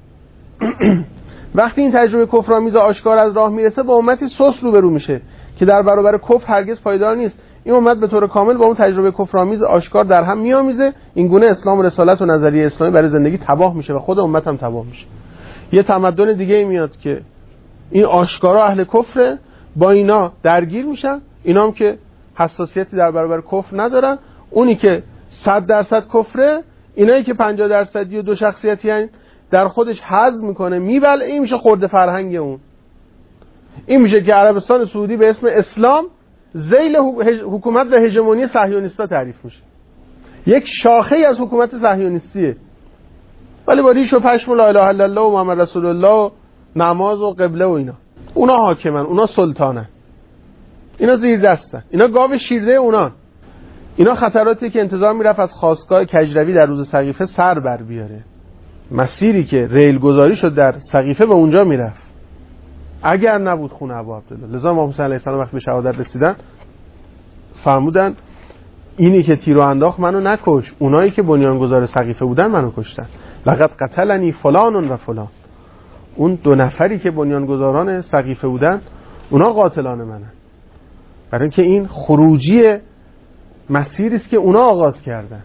وقتی این تجربه کفرآمیز آشکار از راه میرسه، با امتی سست روبرو میشه که در برابر کفر هرگز پایدار نیست. این امت به طور کامل با اون تجربه کفرآمیز آشکار در هم میامیزه. این گونه اسلام و رسالت و نظریه اسلامی برای زندگی تباه میشه و خود امت هم تباه میشه. یه تمدن دیگه میاد که این آشکارا اهل کفره، با اینا درگیر میشن، اینا هم که حساسیتی در برابر کفر ندارن. اونی که صد درصد کفره، اینایی که پنجاه درصدی و دو شخصیتی هن در خودش هضم میکنه، میبلعه. این میشه خورده فرهنگ اون. این میشه که عربستان سعودی به اسم اسلام ذیل حکومت و هژمونی صهیونیستا تعریف میشه. یک شاخه از حکومت صهیونیستیه، ولی با ریش و پشم و لا اله الا الله و محمد رسول الله و نماز و قبله و اینا. اونا حاکمن، اونا سلطانن، اینا زیر دستن، اینا گاو شیرده اونان. اینا خطراتی که انتظار میرفت از خاستگاه کجروی در روز سقیفه سر بر بیاره. مسیری که ریل گذاری شد در سقیفه به اونجا میرفت اگر نبود خون ابو عبدالله. لذا امام حسین علیه السلام وقتی به شهادت رسیدن فرمودن اینی که تیرو انداخت منو نکش، اونایی که بنیانگذار سقیفه بودن منو کشتن. لقد قتلنی فلان و فلان. اون دو نفری که بنیانگذاران سقیفه بودن اونا قاتلان منن. برای اینکه این خروجی مسیری است که اونا آغاز کردن،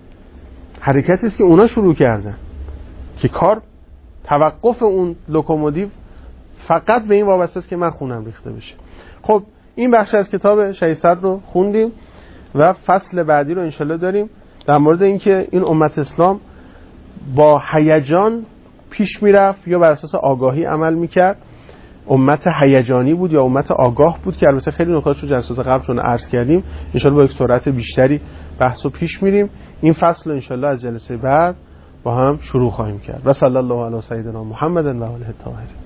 حرکتی است که اونا شروع کردن، که کار توقف اون لوکوموتیو فقط به این وابسته است که من خونم ریخته بشه. خب این بخش از کتاب شهید رو خوندیم و فصل بعدی رو انشالله داریم در مورد اینکه این امت اسلام با هیجان پیش میرفت یا بر اساس آگاهی عمل میکرد. امت هیجانی بود یا امت آگاه بود، که البته خیلی نکاتش رو جلسات قبل چون عرض کردیم. انشالله با یک سرعت بیشتری بحثو پیش میریم. این فصل رو انشالله از جلسه بعد با هم شروع خواهیم کرد. و صلی الله علی سیدنا محمد و آله الطاهرین.